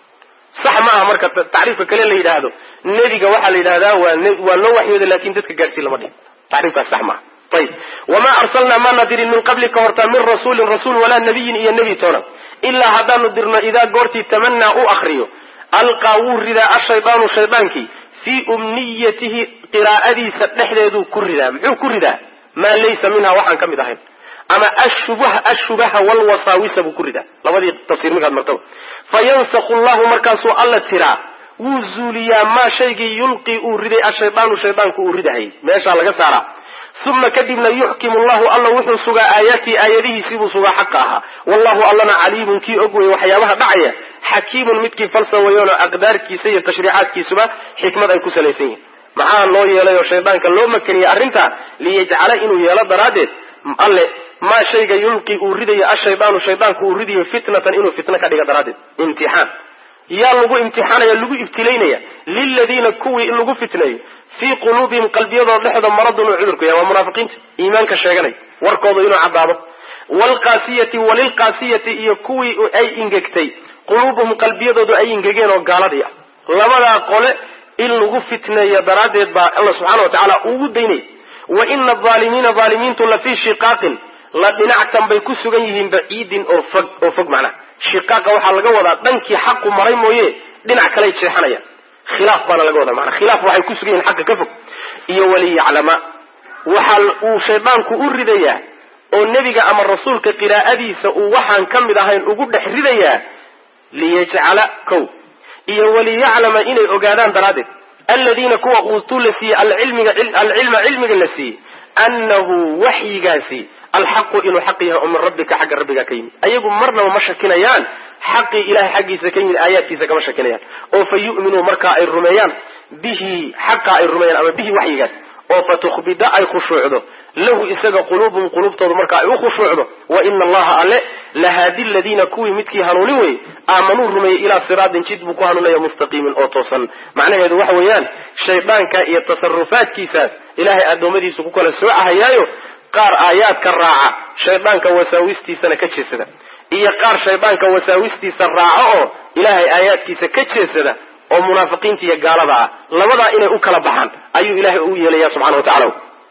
sax ma aha marka tacriifka kale la yidhaahdo nebiga waxaa la yidhahdaa waa loo waxyooda lakin dadka gaadhsii lama dhihin tacriifkaas sax maaha ayib wamaa arsalnaa maana dirin min qablika hortaa min rasuulin rasuul walaa nabiyin iyo nebi toona ilaa haddaanu dirno idaa goortii tamanaa u akriyo alqaa wuu ridaa ashaydaanu shaydaankii fii umniyatihi qiraa'adiisa dhexdeeduu ku ridaa muxuu ku ridaa maa laysa minha waxaan ka mid ahayn ama ashubaha walwasaawisa buu ku ridaa labadii tafsiir markaad martaba fayansaqu llahu markaasuu alla tiraa wuu zuuliyaa maa shaygii yulqii uu riday ashaydaanu shaydaanku uu ridahayy meeshaa laga saaraa uma kadibna yuxkimu llahu alla wuxuu sugaa aayatii aayadihiisibuu sugaa xaqa ahaa wallahu allana caliimun kii og weye waxyaabaha dhacaya xakiimun midkii falsan weyoonoo aqdaarkiisa iyo tashriicaadkiisuba xikmad ay ku salaysan yihin maxaa loo yeelay oo shaydaanka loo makaniyey arrintaa liyajcala inuu yeelo daraaddeed alle maa shayga yulqi uu ridayo ashaydaanu shaydaanku uu ridayo fitnatan inuu fitno ka dhiga daraaddeed imtixaan yaa lagu imtixaanaya lagu ibtilaynaya liladiina kuwii in lagu fitneeyo fii quluubihim qalbiyadooda dhexda maradun uu cudurku yahay waa munaafiqiinta iimaanka sheeganay warkooda inuu caddaado waalqaasiyati walilqaasiyati iyo kuwii ay ingegtay quluubuhum qalbiyadoodu ay ingegeen oo gaaladii ah labadaa qole in lagu fitneeyo daraaddeed baa alla subxaana wa tacaala ugu daynay wa ina alaalimiina aalimiintu la fii shiqaaqin la dhinactan bay ku sugan yihiin baciidin oo fog macnaha shiqaaqa waxaa laga wadaa dhankii xaqu maray mooye dhinac kaley jeexanayaan khilaaf baana laga wadaa maanaa khilaaf waxay ku sugan yihin xaqa ka fog iyo waliyaclama waxa uu shaydaanku u ridayaa oo nebiga ama rasuulka qiraa'adiisa uu waxaan ka mid ahayn ugu dhex ridayaa liyajcala kow iyo waliyaclama inay ogaadaan daraaddeed aladiina kuwa uutuu la siiyey alcilma cilmiga la siiyey annahu waxyigaasi alxaqu inuu xaq yahay oo min rabbika xagga rabbigaa ka yimid ayagu marnaba ma shakinayaan xaqii ilahay xaggiisa ka yimid aayaadkiisa kama shakinayaan oo fa yu'minuu markaa ay rumeeyaan bihi xaqa ay rumeeyaan ama bihi waxyigaas oo fatukhbida ay khushuucdo lahu isaga quluubuhum quluubtoodu markaa ay u khushuucdo wa ina allaha alle lahaadi ladiina kuwii midkii hanuunin wey aamanuu rumeeyey ilaa siraatin jid buu ku hanuunaya mustaqiimin oo toosan macnaheedu waxa weeyaan shaydaanka iyo tasarufaadkiisaas ilahay addoommadiisu ku kala soocahayaayo qaar aayaadka raaca shaydaanka wasaawistiisana ka jeesada iyo qaar shaydaanka wasaawistiisa raaco oo ilaahay aayaadkiisa ka jeesada oo munaafiqiinta iyo gaalada ah labadaa inay u kala baxaan ayuu ilahay u yeelaya subxana wa tacala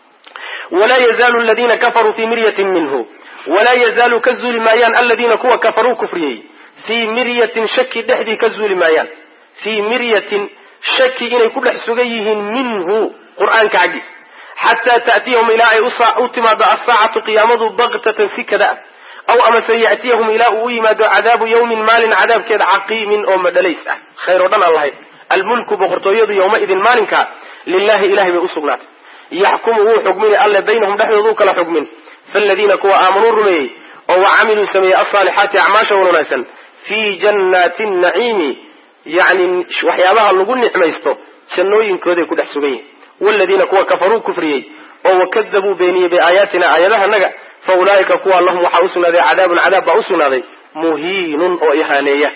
walaa yazaalu aladiina kafaruu fii miryatin minhu walaa yazaalu ka zuuli maayaan aladiina kuwa kafaruu kufriyey fii miryatin shaki dhexdii ka zuuli maayaan fii miryatin shaki inay ku dhex sugan yihiin minhu qur-aanka xaggiis xataa ta'tiyahum ilaa ay u timaado asaacatu qiyaamadu baktatan si kada ah aw amase ya'tiyahum ilaa uu u yimaado cadaabu yawmin maalin cadaabkeed caqiimin oo madhalays ah khayr oo dhan aan lahayn almulku boqortooyadu yawmaidin maalinkaa lilahi ilahay bay usugnaatay yaxkumu wuu xugmini alle baynahum dhexdooda u kala xugmin faaladiina kuwa aamanuu rumeeyey oo wacamiluu sameeyey alsaalixaati acmaasha wanaagsan fii jannaati naciimi yani waxyaabaha lagu nicmaysto jannooyinkooday ku dhex sugan yihin waladiina kuwa kafaruu kufriyey oo wakadabuu beeniyey biaayaatina aayadahanaga fa ulaa'ika kuwa lahum waxaa usugnaaday cadaabun cadaab baa usugnaaday muhiinun oo ihaaneeya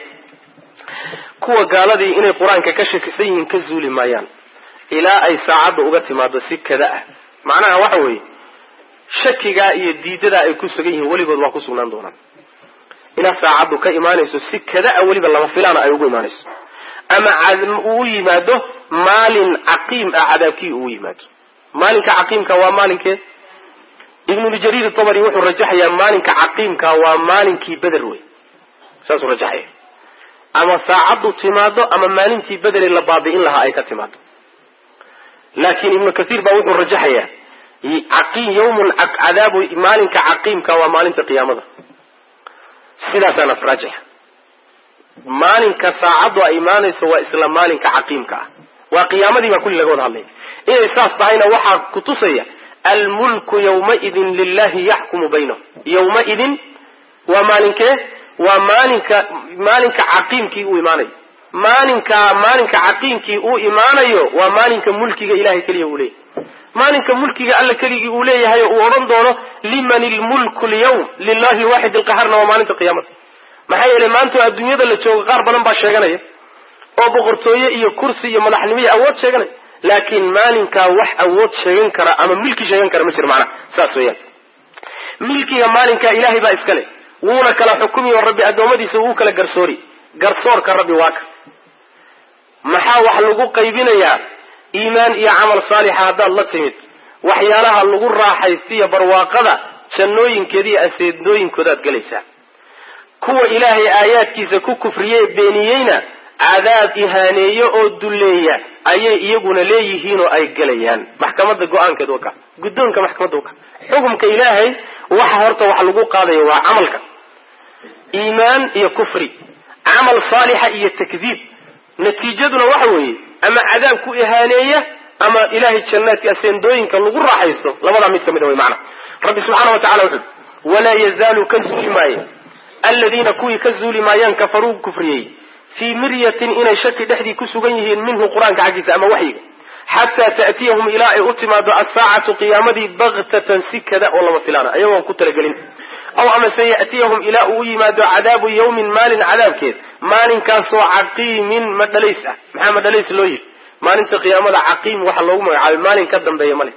kuwa gaaladii inay qur-aanka ka shakisan yihiin ka zuuli maayaan ilaa ay saacadda uga timaado si kada ah macnaha waxa weeye shakigaa iyo diidadaa ay ku sugan yihiin weligood waa ku sugnaan doonaan ilaa saacaddu ka imaanayso si kada a weliba lama filaana ay ugu imaanayso ama uu yimaado maalin caqiim ah cadaabkii uu yimaado maalinka caqiimka waa maalinkee ibnu jariir tabari wuxuu rajaxayaa maalinka caqiimka waa maalinkii beder wey saasuu rajaxaya ama saacaddu timaado ama maalintii bedere la baabi'in lahaa ay ka timaado laakiin ibnu kathiir baa wuxuu rajaxayaa yawmun cadaabu maalinka caqiimka waa maalinta qiyaamada sidaasaana raajixa maalinka saacaddu ay imaanayso waa isla maalinka caqiimka ah waa qiyaamadii baa kulli laga wada hadlaya inay saas tahayna waxaa kutusaya almulku yawmaidin lilahi yaxkumu baynahum yawmaidin waa maalinkee waa maalinka caqiimkii uu imaanayo maalinka caqiimkii uu imaanayo waa maalinka mulkiga ilahay keliya uu leeyahay maalinka mulkiga alla keligii uu leeyahay oo uu odhan doono liman ilmulku lyawm lilahi lwaxid alqaharna waa maalinta qiyaamada maxaa yeelay maanta adduunyada la jooga qaar badan baa sheeganaya oo boqortooye iyo kursi iyo madaxnimo iyo awood sheeganaya laakiin maalinkaa wax awood sheegan kara ama milki sheegan kara ma jiro macnaha saas weeyaan milkiga maalinka ilaahay baa iskale wuuna kala xukumi oo rabbi adoomadiisa wuu kala garsoorka rabbi waa ka maxaa wax lagu qaybinayaa iimaan iyo camal saalixa haddaad la timid waxyaalaha lagu raaxaysiiyo barwaaqada jannooyinkeeda iyo aseedooyinkoodaad gelaysaa kuwa ilaahay aayaadkiisa ku kufriyey beeniyeyna cadaab ihaaneeyo oo duleeya ayay iyaguna leeyihiin oo ay gelayaan maxkamadda go-aankeed waka guddoonka maxkamadda waka xukumka ilaahay waxa horta wax lagu qaadayo waa camalka iimaan iyo kufri camal saalixa iyo takdiib natiijaduna waxa weeye ama cadaab ku ihaaneeya ama ilaahay jannaadka aseendooyinka lagu raaxaysto labadaa mid kamid a way macna rabbi subxaana wa tacala wuxuu walaa yazaalu ka zuuli maayo aladiina kuwii ka zuuli maayaan kafaruu kufriyey fii miryatin inay shaki dhexdii ku sugan yihiin minhu qur-aanka xaggiisa ama waxyiga xataa ta'tiyahum ilaa ay u timaado assaacatu qiyaamadii baktatan si kada oo lama filaana ayagoon ku talagelin aw amase ya'tiyahum ilaa uu yimaado cadaabu yawmin maalin cadaabkeed maalinkaasoo caqiimin madhalays ah maxaa madhalays loo yihi maalinta qiyaamada caqiim waxaa loogu magacaabay maalin ka dambeeya male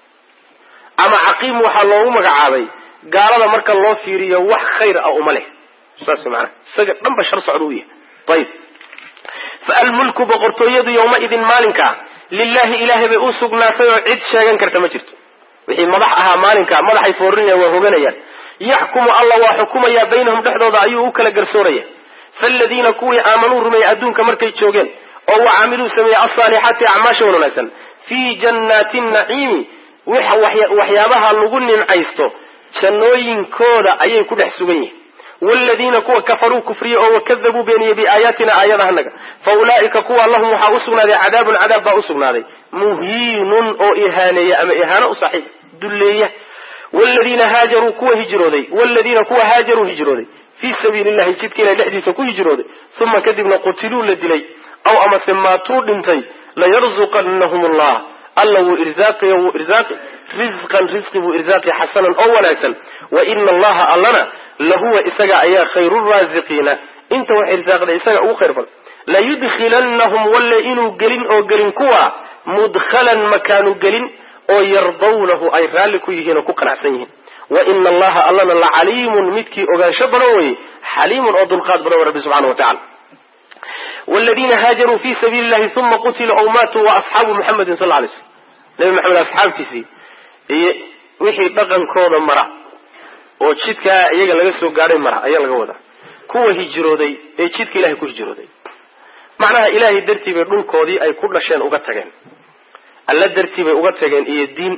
ama caqiim waxaa loogu magacaabay gaalada marka loo fiiriyo wax khayr ah uma leh saas maana isaga dhanba shar socda u yahay ayib fa almulku boqortooyadu yawmaidin maalinka lilahi ilaahay bay u sugnaatay oo cid sheegan karta ma jirto wixii madax ahaa maalinka madaxay foorinayaan waa hoganayaan yaxkumu alla waa xukumaya baynahum dhexdooda ayuu u kala garsooraya faaladiina kuwii aamanuu rumeeyey adduunka markay joogeen oo wacamiluu sameeyey alsaalixaati acmaasha wanaagsan fii jannaati naciimi waxyaabaha lagu nimcaysto jannooyinkooda ayay ku dhex sugan yihiin waaladiina kuwa kafaruu kufriye oo wakadabuu beeniyey biaayaatina aayadahanaga fa ulaa'ika kuwa lahum waxaa u sugnaaday cadaabun cadaab baa u sugnaaday muhiinun oo ihaaneeya ama ihaano u saaxiib dulleeya waaladiina haajaruu kuwa hijrooday waaladiina kuwa haajaruu hijrooday fii sabiili llahi jidka ilahay dhexdiisa ku hijrooday uma kadibna qutiluu la dilay aw amase maatuu dhintay layarzuqannahum allah alla wuu irsaaqi risqan risqi buu irsaaqi xasanan oo wanaagsan wa ina allaha allana lahuwa isaga ayaa khayruraasiqiina inta wax irsaaqda isaga ugu khayr badan layudkhilannahum walle inuu gelin oo gelin kuwa mudkhalan makaanu gelin oo yardawnahu ay raalli ku yihiin oo ku qanacsan yihiin wa ina allaha allana lacaliimun midkii ogaansho badan weye xaliimun oo dulqaad badan rabbi subxana wa tacala wladiina haajaruu fi sabiili llahi uma qutiluu aw maatuu wa asxaabu muxamedin sal lay slm nabi maxamed asxaabtiisii iyo wixii dhaqankooda mara oo jidkaa iyaga laga soo gaadhay mara ayaa laga wadaa kuwa hijrooday ee jidka ilahay ku hijrooday macnaha ilaahay dartii bay dhulkoodii ay ku dhasheen uga tageen alla dartii bay uga tageen iyo diin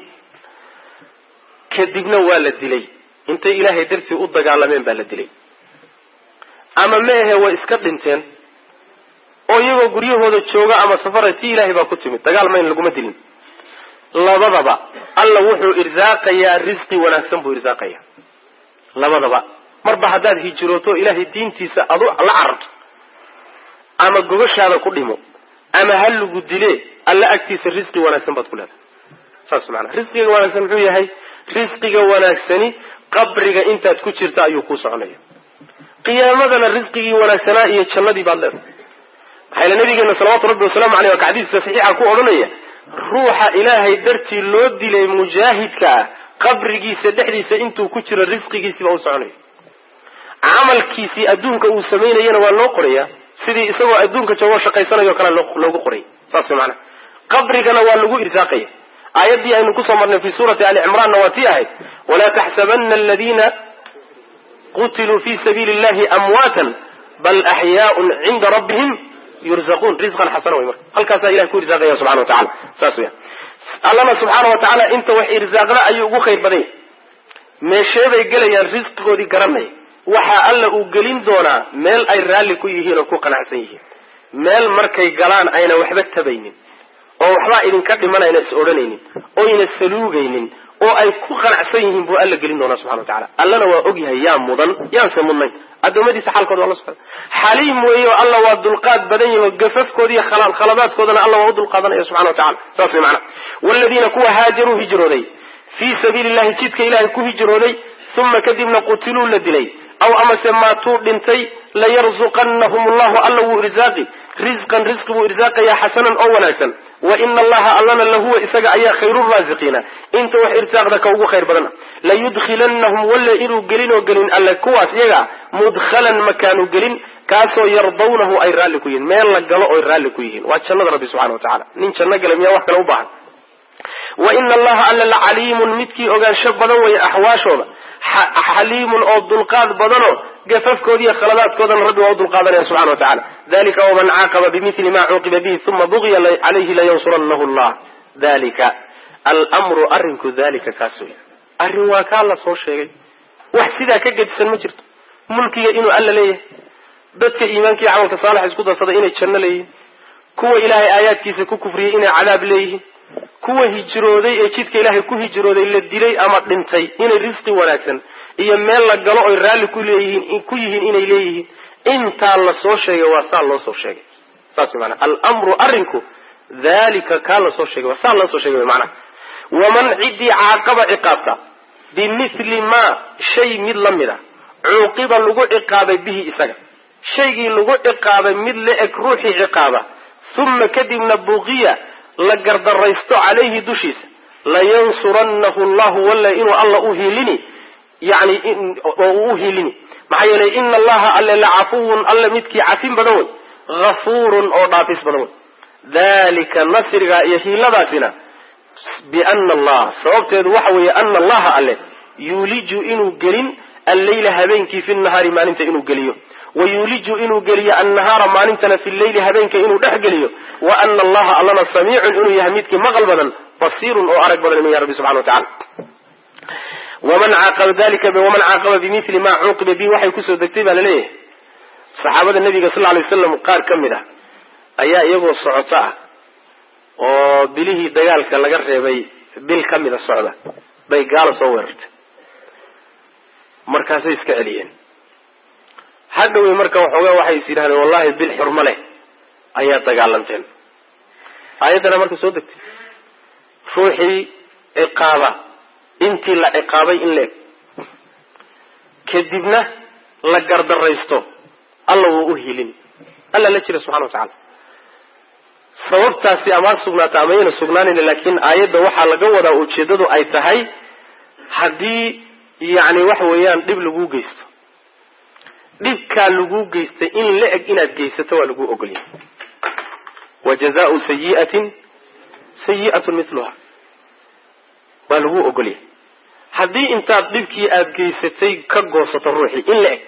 kadibna waa la dilay intay ilaahay dartii u dagaalameen baa la dilay ama meehe way iska dhinteen oo iyagoo guryahooda jooga ama safara tii ilaahay baa ku timid dagaal mayn laguma dilin labadaba alla wuxuu irsaaqayaa risqi wanaagsan buu irsaaqaya labadaba marba haddaad hijrooto ilaahay diintiisa adu la cararto ama gogoshaada ku dhimo ama ha lagu dile alla agtiisa risqi wanaagsan baad ku leedahay saas macnaa risqiga wanaagsan muxuu yahay risqiga wanaagsani qabriga intaad ku jirta ayuu kuu soconaya qiyaamadana risqigii wanaagsanaa iyo jannadii baad leedahay maxayla nabigeena salawaatu rabbi wasalaamu aleyh waa xadiiska saxiixa ku odhanaya ruuxa ilaahay dartii loo dilay mujaahidka ah qabrigiisa dhexdiisa intuu ku jiro risqigiisiiba u soconaya camalkiisii adduunka uu samaynayana waa loo qoraya sidii isagoo adduunka joogo shaqaysanayo kale loogu qoray saas macana qabrigana waa lagu irsaaqaya aayaddii aynu kusoo marnay fi suurati ali cimraanna waa tii ahayd walaa taxsabana aladiina qutiluu fi sabiili llahi amwaatan bal axyaaun cinda rabbihim yurzaquun risqan xasana way marka halkaasaa ilahay ku irsaaqaya subxana wa tacala saas weya allana subxaana wa tacaala inta wax irsaaqda ayuu ugu khayr badan yahay meesheebay gelayaan risqigoodii garanaya waxaa alla uu gelin doonaa meel ay raalli ku yihiin oo ku qanacsan yihiin meel markay galaan ayna waxba tabaynin oo waxbaa idinka dhiman ayna is odhanaynin oyna saluugaynin oo ay ku qanacsan yihiin buu alla gelin doonaa subxana wa tacala allana waa ogyahay yaa mudan yaanse mudnayn addoommadiisa xaalkooda waa la socda xaliim weeyo alla waa dulqaad badan yahi oo gafafkooda iyo khaladaadkoodana alla waa u dulqaadanaya subxana wa tacala saas way macana waaladiina kuwa haajaruu hijrooday fii sabiili llahi jidka ilaahay ku hijrooday uma kadibna qutiluu la dilay aw ama se maatuu dhintay layarzuqannahum allahu alla wuu irsaaqi risqan risqi buu irsaaqayaa xasanan oo wanaagsan wa ina allaha allana lahuwa isaga ayaa khayruuraasiqiina inta wax irsaaqda ka ugu khayr badana layudkhilannahum walla inuu gelin oo gelin alle kuwaas iyaga mudkhalan makaanu gelin kaasoo yardawnahu ay raalli ku yihiin meel la galo oy raalli ku yihiin waa jannada rabbi subxana watacala nin janno gala miyaa wax kale u baahan wa ina allaha alla lacaliimun midkii ogaansho badan weeye axwaashooda xaliimun oo dulqaad badanoo gafafkoodiiyo khaladaadkoodana rabbi waa u dulqaadanaya subxana wa tacala dalika waman caaqaba bimili ma cuuqiba bihi uma bugiya calayhi layansuranahu llah dalika almru arrinku dalika kaas wey arrin waa kaa la soo sheegay wax sidaa ka gedisan ma jirto mulkiga inuu alla leeyahay dadka iimaanka iyo camalka saalax isku darsaday inay janno leeyihiin kuwa ilaahay aayaadkiisa ku kufriyey inay cadaab leeyihiin kuwa hijrooday ee jidka ilaahay ku hijrooday la dilay ama dhintay inay risqi wanaagsan iyo meel la galo oy raalli ku yihiin inay leeyihiin intaa la soo sheegay waa saa loo soo sheegay saas maana almru arrinku dalika kaa la soo sheegay waa saa loo soo sheegay macnaha waman cidii caaqaba ciqaabta bimithli ma shay mid la mid a cuuqiba lagu ciqaabay bihi isaga shaygii lagu ciqaabay mid la eg ruuxii ciqaaba uma kadibna buqiya la gardaraysto calayhi dushiisa layansurannahu llahu walla inuu alla uhiilini yani oo uu uhiilini maxaa yeelay ina allaha alle lacafuwun alle midkii cafin badan wey hafuurun oo dhaafis badan wey dalika nasriga iyo hiiladaasina biana allah sababteedu waxa weeye ana allaha alle yuuliju inuu gelin alleyla habeenkii fi nahaari maalinta inuu geliyo wayuuliju inuu geliyo annahaara maalintana fi leyli habeenka inuu dhex geliyo wa ana allaha allana samiicun inuu yahay midkii maqal badan basiirun oo arag badan inuu yahay rabbi subxana wa tacala waman caaqaba bimili ma cuuqiba bihi waxay kusoo degtay baa laleeyahay saxaabada nabiga sal lay waslam qaar ka mid ah ayaa iyagoo socoto ah oo bilihii dagaalka laga reebay bil ka mida socda bay gaalo soo weerartay markaasay iska celiyeen hadhowey marka waxoogaa waxay is yidhahdeen wallahi bil xurmo leh ayaa dagaalanteen aayaddana marka soo degtay ruuxii ciqaaba intii la ciqaabay in la eg kadibna la gardaraysto alla wuu u hilin alla la jira subxana wa tacala sababtaasi ama sugnaata amayna sugnaanayna laakiin aayadda waxaa laga wadaa ujeedadu ay tahay haddii yani waxa weeyaan dhib laguu geysto dhibkaa laguu geystay in la eg inaad geysato waa laguu ogolyahay wa jazaau sayi'atin sayi'atun miluha waa laguu ogolyahay haddii intaad dhibkii aada geysatay ka goosato ruuxii in la eg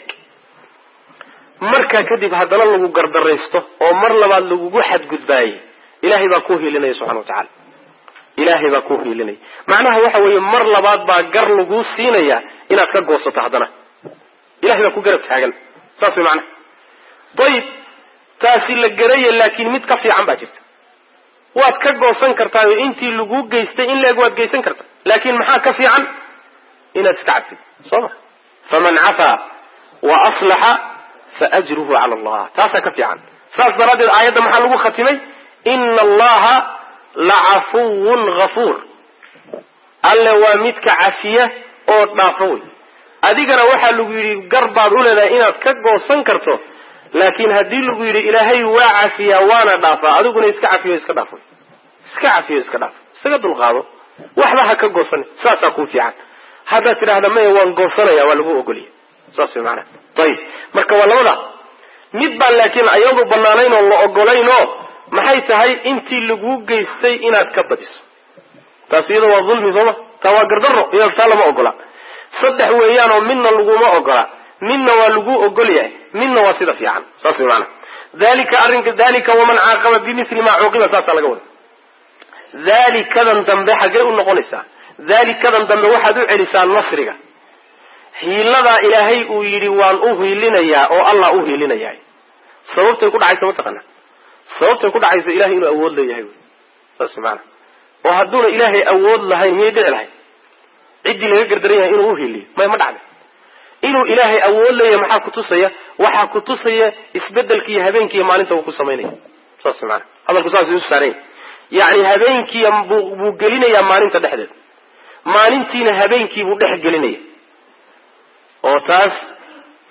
markaa kadib haddana lagu gardaraysto oo mar labaad lagugu xadgudbaayey ilaahay baa kuu hiilinaya subxana wa tacala ilaahay baa kuu hiilinaya macnaha waxa weeye mar labaad baa gar laguu siinaya inaad ka goosato haddana ilahay baa ku garab taagan saas way macnaha ayib taasi la garaya laakiin mid ka fiican baa jirta waad ka goosan kartaa oo intii laguu geystay in la-eg waad geysan kartaa laakiin maxaa ka fiican inaad iska cabtid soo ma faman cafaa wa aslaxa faajruhu cala allah taasaa ka fiican saas daraaddeed aayadda maxaa lagu khatimay ina allaha lacafuwun hafuur alle waa midka cafiya oo dhaafo wey adigana waxaa lagu yidhi gar baad u leedahay inaad ka goosan karto laakiin haddii lagu yidhi ilaahay waa cafiyaa waana dhaafaa adiguna iska cafiyo iska dhaafo iska cafiyo iska dhaafo isaga dulqaado waxba ha ka goosan saasaa kuu fiican haddaad tidhaahda maya waan goosanaya waa lagu ogoliyay saas way macanaha ayib marka waa labada mid baan laakiin ayadu banaanayn oo la ogolayn oo maxay tahay intii laguu geystay inaad ka badiso taas iyada waa dulmi sooma taa waa gardaro iyada taa lama ogola saddex weeyaan oo midna laguma ogola midna waa lagu ogol yahay midna waa sida fiican saas way macanaha dalika waman caaqaba bimili ma cuuqiba saasaa laga wada dalikadan dambe xaggee u noqonaysaa dalikadan dambe waxaad u celisaa nasriga hiiladaa ilaahay uu yidhi waan u hiilinayaa oo allah u hiilinayaa sababtay ku dhacaysa mataqaana sababtay ku dhacaysa ilahay inuu awood leeyahay saas maana oo hadduuna ilaahay awood lahayn miyay dhici lahayd ciddii laga gardaran yahay inuu uhiiliyo ma dhacday inuu ilaahay awood leeyahay maxaa kutusaya waxaa kutusaya isbedelka iyo habeenki iyo maalinta uu ku samaynaya saas maana hadalku saas isu saareen yani habeenkii buu gelinayaa maalinta dhexdeeda maalintiina habeenkii buu dhex gelinaya oo taas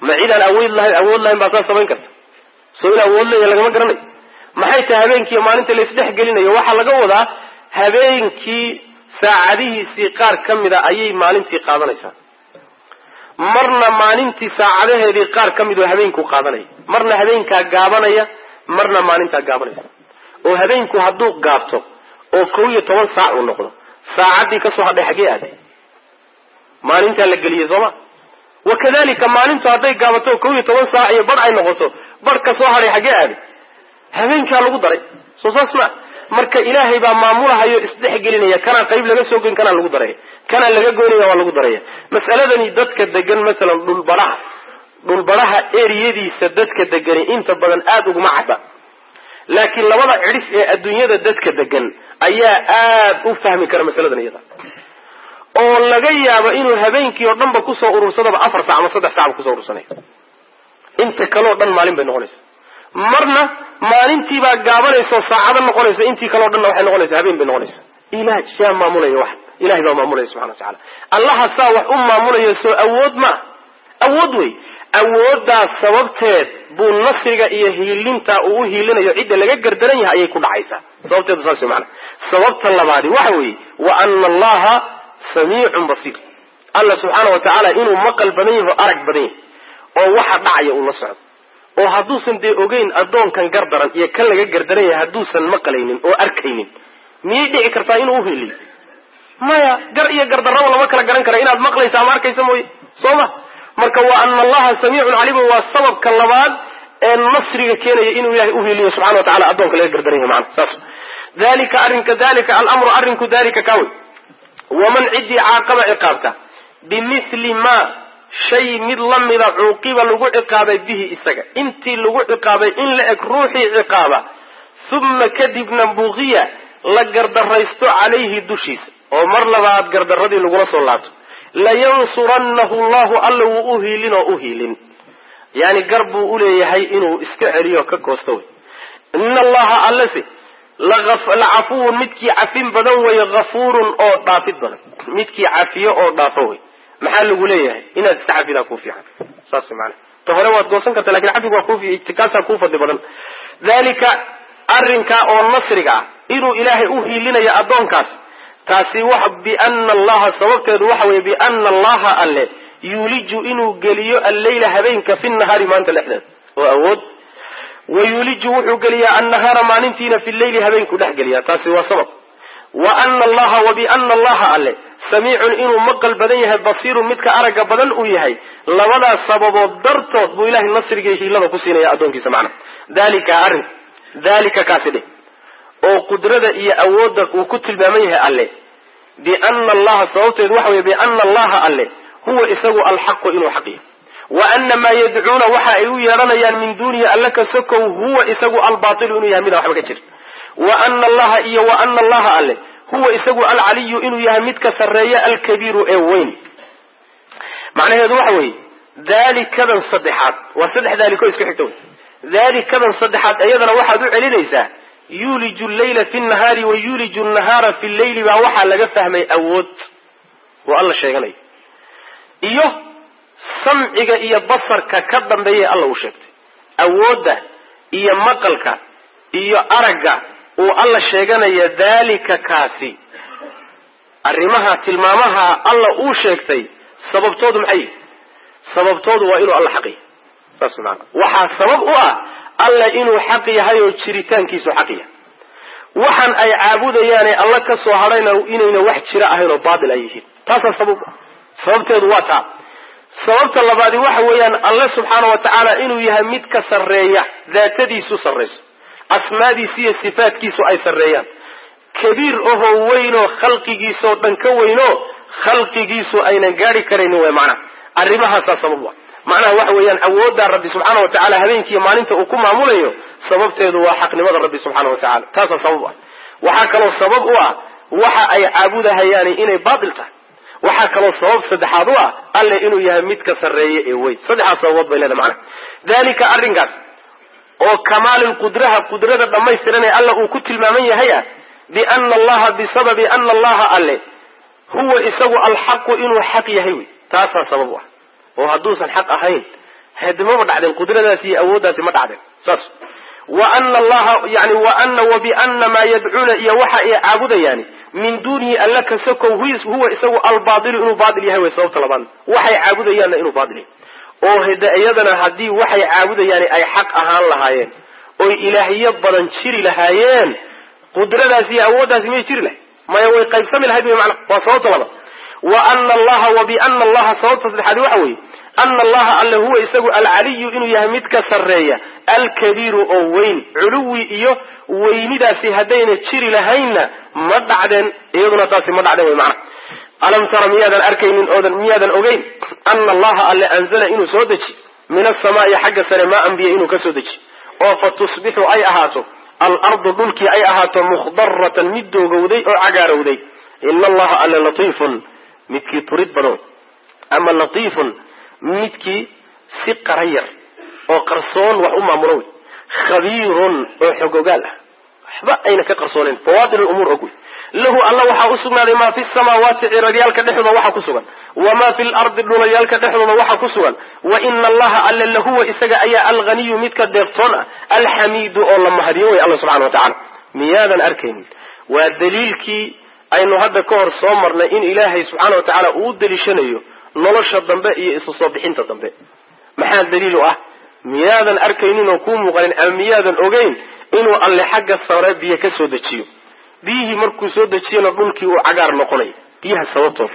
ma ciidaan awood lahayn baa saa samayn karta soo in awood leeya lagama garanayo maxay tahay habeenkii maalinta la isdhex gelinayo waxaa laga wadaa habeenkii saacadihiisii qaar ka mida ayay maalintii qaadanaysaa marna maalintii saacadaheedii qaar ka mid oo habeenku qaadanaya marna habeenkaa gaabanaya marna maalintaa gaabanaysa oo habeenku hadduu gaabto oo 11 saac uu noqdo saacaddii kasoo hadhay xaggee aaday maalintaa la geliyey sooma wakadalika maalintu hadday gaabato 11 saac iyo bar ay noqoto bar kasoo hadhay xaggee aaday habeenkaa lagu daray soo saas ma marka ilaahay baa maamulahayo isdhexgelinaya kana qayb laga soo goyn kana lagu daray kana laga goynaya waa lagu daraya mas'aladani dadka degan mesela dhulbaraha eriyadiisa dadka degan inta badan aad ugu macada laakiin labada cidhif ee adduunyada dadka degan ayaa aad u fahmi kara mas'aladan iyada oo laga yaabo inuu habeenkii oo dhanba ku soo urursadaba 4 saac ama 3 saac ku soo urursanay inta kale oo dhan maalin bay noqonaysaa marna maalintii baa gaabanayso saacada noqonaysa intii kale oo dhan waxay noqonaysaa habeen bay noqonaysaa ilaah yaa maamulaya wax ilaahay baa maamulaya subhanahu wa ta'ala allah saa wax u maamulayo soo awood way awooda sababteed buu nasriga iyo hiilinta uu hiilinayo cid laga gardaran yahay ayay ku dhacaysaa sababteed saas macna sababta labaad waxa weeye wa anna allaha samii'un basiir allah subhanahu wa ta'ala inuu maqal badan yahay arag badan oo waxa dhacaya uu la socdo oo hadduusan dee ogeyn adoonkan gardaran iyo kan laga gardaran yahay hadduusan maqlaynin oo arkaynin miyay dhici kartaa inuu u heliyo maya gar iyo gardarraba lama kala garan kara inaad maqlaysa ama arkaysa mooye sooma marka wa anna allaha samiicun caliim waa sababka labaad ee nasriga keenaya inuu ilaahay u heliyo subxana wa tacala adoonka laga gardaran yahay macna saas dalika alamru arrinku dalika kaawey waman cidii caaqaba ciqaabta bimithli ma shay mid lamida cuuqiba lagu ciqaabay bihi isaga intii lagu ciqaabay in la eg ruuxii ciqaaba uma kadibna buqiya la gardaraysto calayhi dushiisa oo mar labaad gardaradii lagula soo laabto layansurannahu allahu alla wuu u hiilin yani gar buu uleeyahay inuu iska celiyo ka goosto wey ina allaha allase lacafuwun midkii cafin badan wey hafuurun oo dhaafid badan midkii cafiyo oo dhaafo wey maxaa lagu leeyahay inaad iska cafidaa kuu fiican saas macana ta hore waad goosan karta lakin cafigu waa kaasaa kuu fadli badan dalika arrinka oo nasriga ah inuu ilaahay u hiilinayo addoonkaas taasi wax biana allaha sababteedu waxa weeye biana allaha alle yuuliju inuu geliyo alleyla habeenka fi nahaari maanta dhexdeeda oo awood wayuuliju wuxuu geliyaa annahaara maalintiina fi leyli habeenku dhex geliyaa taasi waa sabab waana allaha wabiana allaha alle samiicun inuu maqal badan yahay basiirun midka aragga badan uu yahay labadaas sababood dartood buu ilahay nasriga iyo hiilada ku siinaya addoonkiisa macna dalika kaasi dheh oo qudrada iyo awoodda uu ku tilmaaman yahay alle biana allaha sababteedu waxa weye biana allaha alle huwa isagu alxaqu inuu xaq yahay wa ana maa yadcuuna waxa ay u yeedhanayaan min duunihi alla ka sokow huwa isagu albatilu inuu yahay midaan waxba ka jir waana allaha iyo waana allaha alle huwa isagu alcaliyu inuu yahay midka sarreeya alkabiiru ee weyn macnaheedu waxa weeye dalikadan saddexaad waa saddex daaliko isku xigta wey dalikadan saddexaad iyadana waxaad u celinaysaa yuuliju leyla fi nahaari wa yuuliju nahaara fi leyli baa waxaa laga fahmay awood oo alla sheeganayo iyo samciga iyo basarka ka dambeeya alla uu sheegtay awoodda iyo maqalka iyo aragga uu alla sheeganaya dalika kaasi arrimaha tilmaamaha alla uu sheegtay sababtoodu maxay sababtoodu waa inuu alla xaqiyo saas macana waxaa sabab u ah alla inuu xaq yahay oo jiritaankiisu xaq yahay waxaan ay caabudayaane alla ka soo hadhayna inayna wax jira ahayn oo baatil ay yihiin taasaa sababteedu waa taa sababta labaadi waxa weeyaan alle subxaana wa tacaala inuu yahay mid ka sarreeya daatadiisu sarrayso asmaadiisu iyo sifaadkiisu ay sarreeyaan kabiir ohoo weynoo khalqigiisoo dhan ka weynoo khalqigiisu aynan gaari karaynin way macnaha arrimahaasaa sabab ah macnaha waxa weeyaan awooddaa rabbi subxaana wa tacaala habeenkiiyo maalinta uu ku maamulayo sababteedu waa xaqnimada rabbi subxaana wa tacala taasaa sabab ah waxaa kaloo sabab u ah waxa ay caabudahayaani inay baatil tahay waxaa kaloo sabab saddexaad u ah alle inuu yahay midka sarreeye ee weyn saddexaas sababood bay leedahay macnaha dalika arrinkaas oo kamaalilqudraha qudrada dhammaystiran ee alla uu ku tilmaaman yahay ah biana allaha bisababi ana allaha alle huwa isagu alxaqu inuu xaq yahay wey taasaa sabab u ah oo hadduusan xaq ahayn hadma dhacdeen qudradaasi iyo awooddaasi ma dhacdeen saas wa anna allaha yani wa anna wa bi anna ma yad'una iyo waxa ay caabudayaan min duni allaka sako huwa isagu al-baadil inuu baadil yahay way sababta labaad waxay caabudayaan inuu baadil oo hidayadana hadii waxay caabudayaan ay xaq ahaan lahaayeen oo ilaahiyo badan jiri lahaayeen qudradaasi iyo awooddaasi ma jiri lahayn ma way qaybsami lahayd macna waa sababta labaad wa anna allaha wa bi anna allaha sababta saddexaad waxa weeye anna allaha alla huwa isagu al-aliy inuu yahay mid ka sareeya al-kabiir oo weyn culuwi iyo weynidaasi hadayna jiri lahaynna ma dhacdeen iyaduna taasi ma dhacdeen way macna alam tara miyadan arkaynin oodan miyadan ogeyn anna allaha alla anzala inuu soo deji min as-samaa'i xagga sare ma anbiya inuu ka soo deji oo fatusbihu ay ahaato al-ardu dhulki ay ahaato mukhdarratan mid doogowday oo cagaarowday inna allaha alla latifun midkii turid badan ama latifun midkii si qarayar oo qarsoon wax u maamulo khabiirun oo xogogaal ah waxba ayna ka qarsooneen fawaadil al-umur og lahu alla waxa u sugnaaday ma fi samaawaati ciradiyalka dhexdooda waxa ku sugan wama fi al-ardi dhulayalka dhexdooda waxa ku sugan wa inna allaha alla lahu isaga ayaa al-ghaniy midka deeqtoon ah al-hamid oo la mahadiyo way Allah subhanahu wa ta'ala miyadan arkaynin waa daliilkii aynu hadda ka hor soo marnay in ilaahay subhanahu wa ta'ala uu dalishanayo nolosha dambe iyo isu soo bixinta dambe maxaa daliil u ah miyadan arkaynin oo ku muuqan miyadan ogeyn inuu alle xagga sare biyo ka soo dejiyo bihi markuu soo dejiyana dhulkii uu cagaar noqonay biyaha sababtoo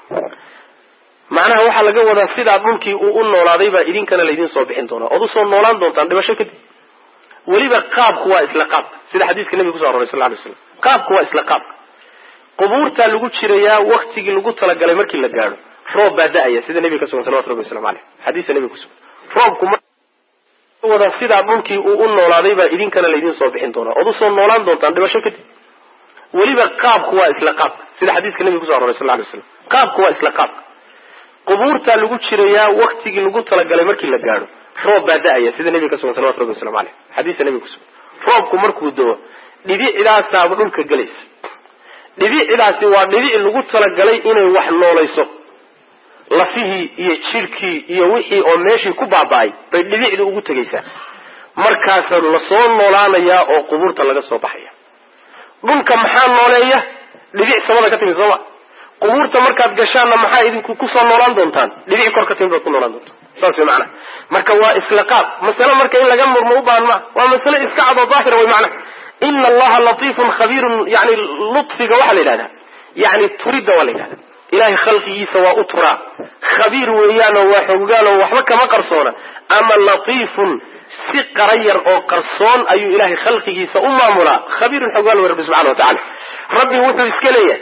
macnaha waxa laga wadaa sida dhulkii uu u noolaaday baa idinkana la idin soo bixin doonaa oo soo noolaan doontaan dhibasho kadib waliba qaabku waa isla qaab sida xadiiska nabiga ku soo aroray sallallahu alayhi wasallam qaabku waa isla qaab qubuurta lagu jirayaa waqtigii lagu talagalay markii la gaaro roob baa da'aya sida nabiga sallallahu alayhi wasallam xadiiska nabiga ku soo roobku wada sida dhulkii uu u noolaaday baa idinkana la idin soo bixin doonaa oo soo noolaan doontaan dhibasho kadib waliba qaabku waa isla qaab sida xadiiska nabiga ku soo aroray sallallahu alayhi wasallam qaabku waa isla qaab qubuurta lagu jirayaa waqtigii lagu talagalay markii la gaaro roob baa da'aya sida nabiga sallallahu alayhi wasallam xadiiska nabiga ku soo roobku markuu doo dhibicidaas aad dhulka galayso dhibicidaasi waa dhibic lagu talagalay inay wax noolayso lafihii iyo jirkii iyo wixii oo meeshii ku baaba'ay bay dhibicdu ugu tagaysaa markaas la soo noolaanaya oo qubuurta laga soo baxaya dhulka maxaa nooleeya dhibic samada ka timi soo qubuurta markaad gashaanna maxaa idinku ku soo noolaan doontaan dhibic kor ka timi baad ku noolaan doontaan saas macna marka waa isla qaab mas'ala marka in laga murmo u baahan ma waa mas'ala iska cad oo daahir way macna inna allaha latifun khabirun yani lutfiga waxa la yiraahdaa yani turida wala yiraahdaa ilahi khalqigiisa waa u turaa khabiir weeyaan waa xogaal oo waxba kama qarsoona ama latifun si qarayar oo qarsoon ayuu ilahi khalqigiisa u maamulaa khabiirun xogaal wa rabbi subhanahu wa ta'ala rabbi wuxuu iska leeyahay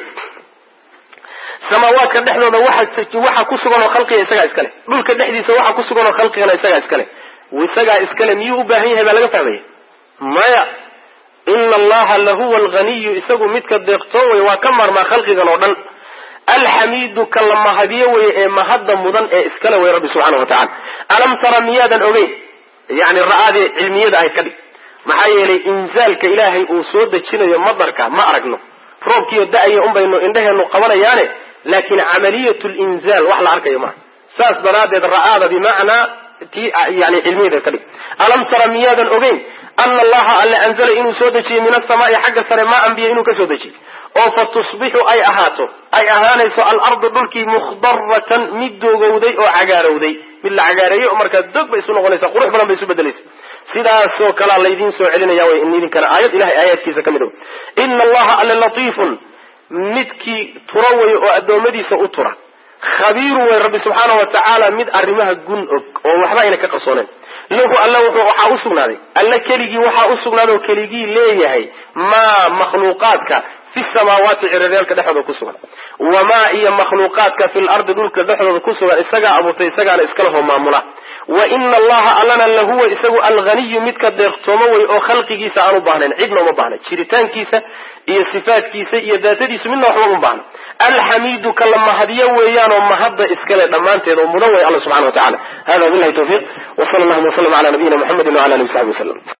samaawaadka dhexdooda waxa ku sugan oo khalqiga isaga iska leh dhulka dhexdiisa waxa ku sugan oo khalqiga isaga iska leh miyuu u baahan yahay baa laga fahmaya maya inna allaha lahu al-ghaniy isagu midka deeqtoon way waa ka marmaa khalqigan oo dhan al-hamidu kallama hadiyo way ee mahadda mudan ee iskale way rabbi subhanahu wa ta'ala alam tara miyadan ogeyn yani raadi cilmiyada ay kadib maxaa yeelay inzaalka ilaahay uu soo dejinayo madarka ma aragno roobkiyo da'aya bayno indhaheenu qabanayaane laakiin amaliyatu al-inzal wax la arkayo ma saas daraadeed raada bimaana yani cilmiyada kadib alam tara miyadan ogeyn anna allaha alla anzala inuu soo dejiyo min as-samaa'i xagga sare ma anbiya inuu ka soo dejiyo oo fatusbihu ay ahaanayso al-ardu dhulkii mukhdarratan mid doogowday oo cagaarowday mid la cagaareeyo marka dog bay isu noqonaysaa qurux badan bay isu bedelaysaa sidaasoo kale la idin soo celinaya way idinkana aayad ilahay aayadkiisa kamid ah inna allaha alla latifun midkii turaway oo adoomadiisa u tura khabiir way rabbi subhanahu wa ta'ala mid arrimaha gun og oo waxba ayna ka qarsooneen lahu alla waxa u sugnaaday alla keligii waxa u sugnaaday oo keligii leeyahay ma makhluuqaadka fi samaawaati ciradiyalka dhexdooda ku sugan wama iyo makhluuqaadka fil ardi dhulka dhexdooda ku sugan isaga abuurtay isagaana iska laho maamula wa inna allaha allana lahu isagu al-ghaniy midka deeqtoomo way oo khalqigiisa aanu baahnayn cidna uma baahna jiritaankiisa iyo sifaadkiisa iyo daatadiisa midna waxba uma baahna al-hamidu kallama hadiyo weeyaan oo mahadda iskale dhamaanteed oo mudan way Allah subhanahu wa ta'ala hada billahi tawfiq wa sallallahu wa sallam ala nabiyyina muhammadin wa ala alihi wa sahbihi sallam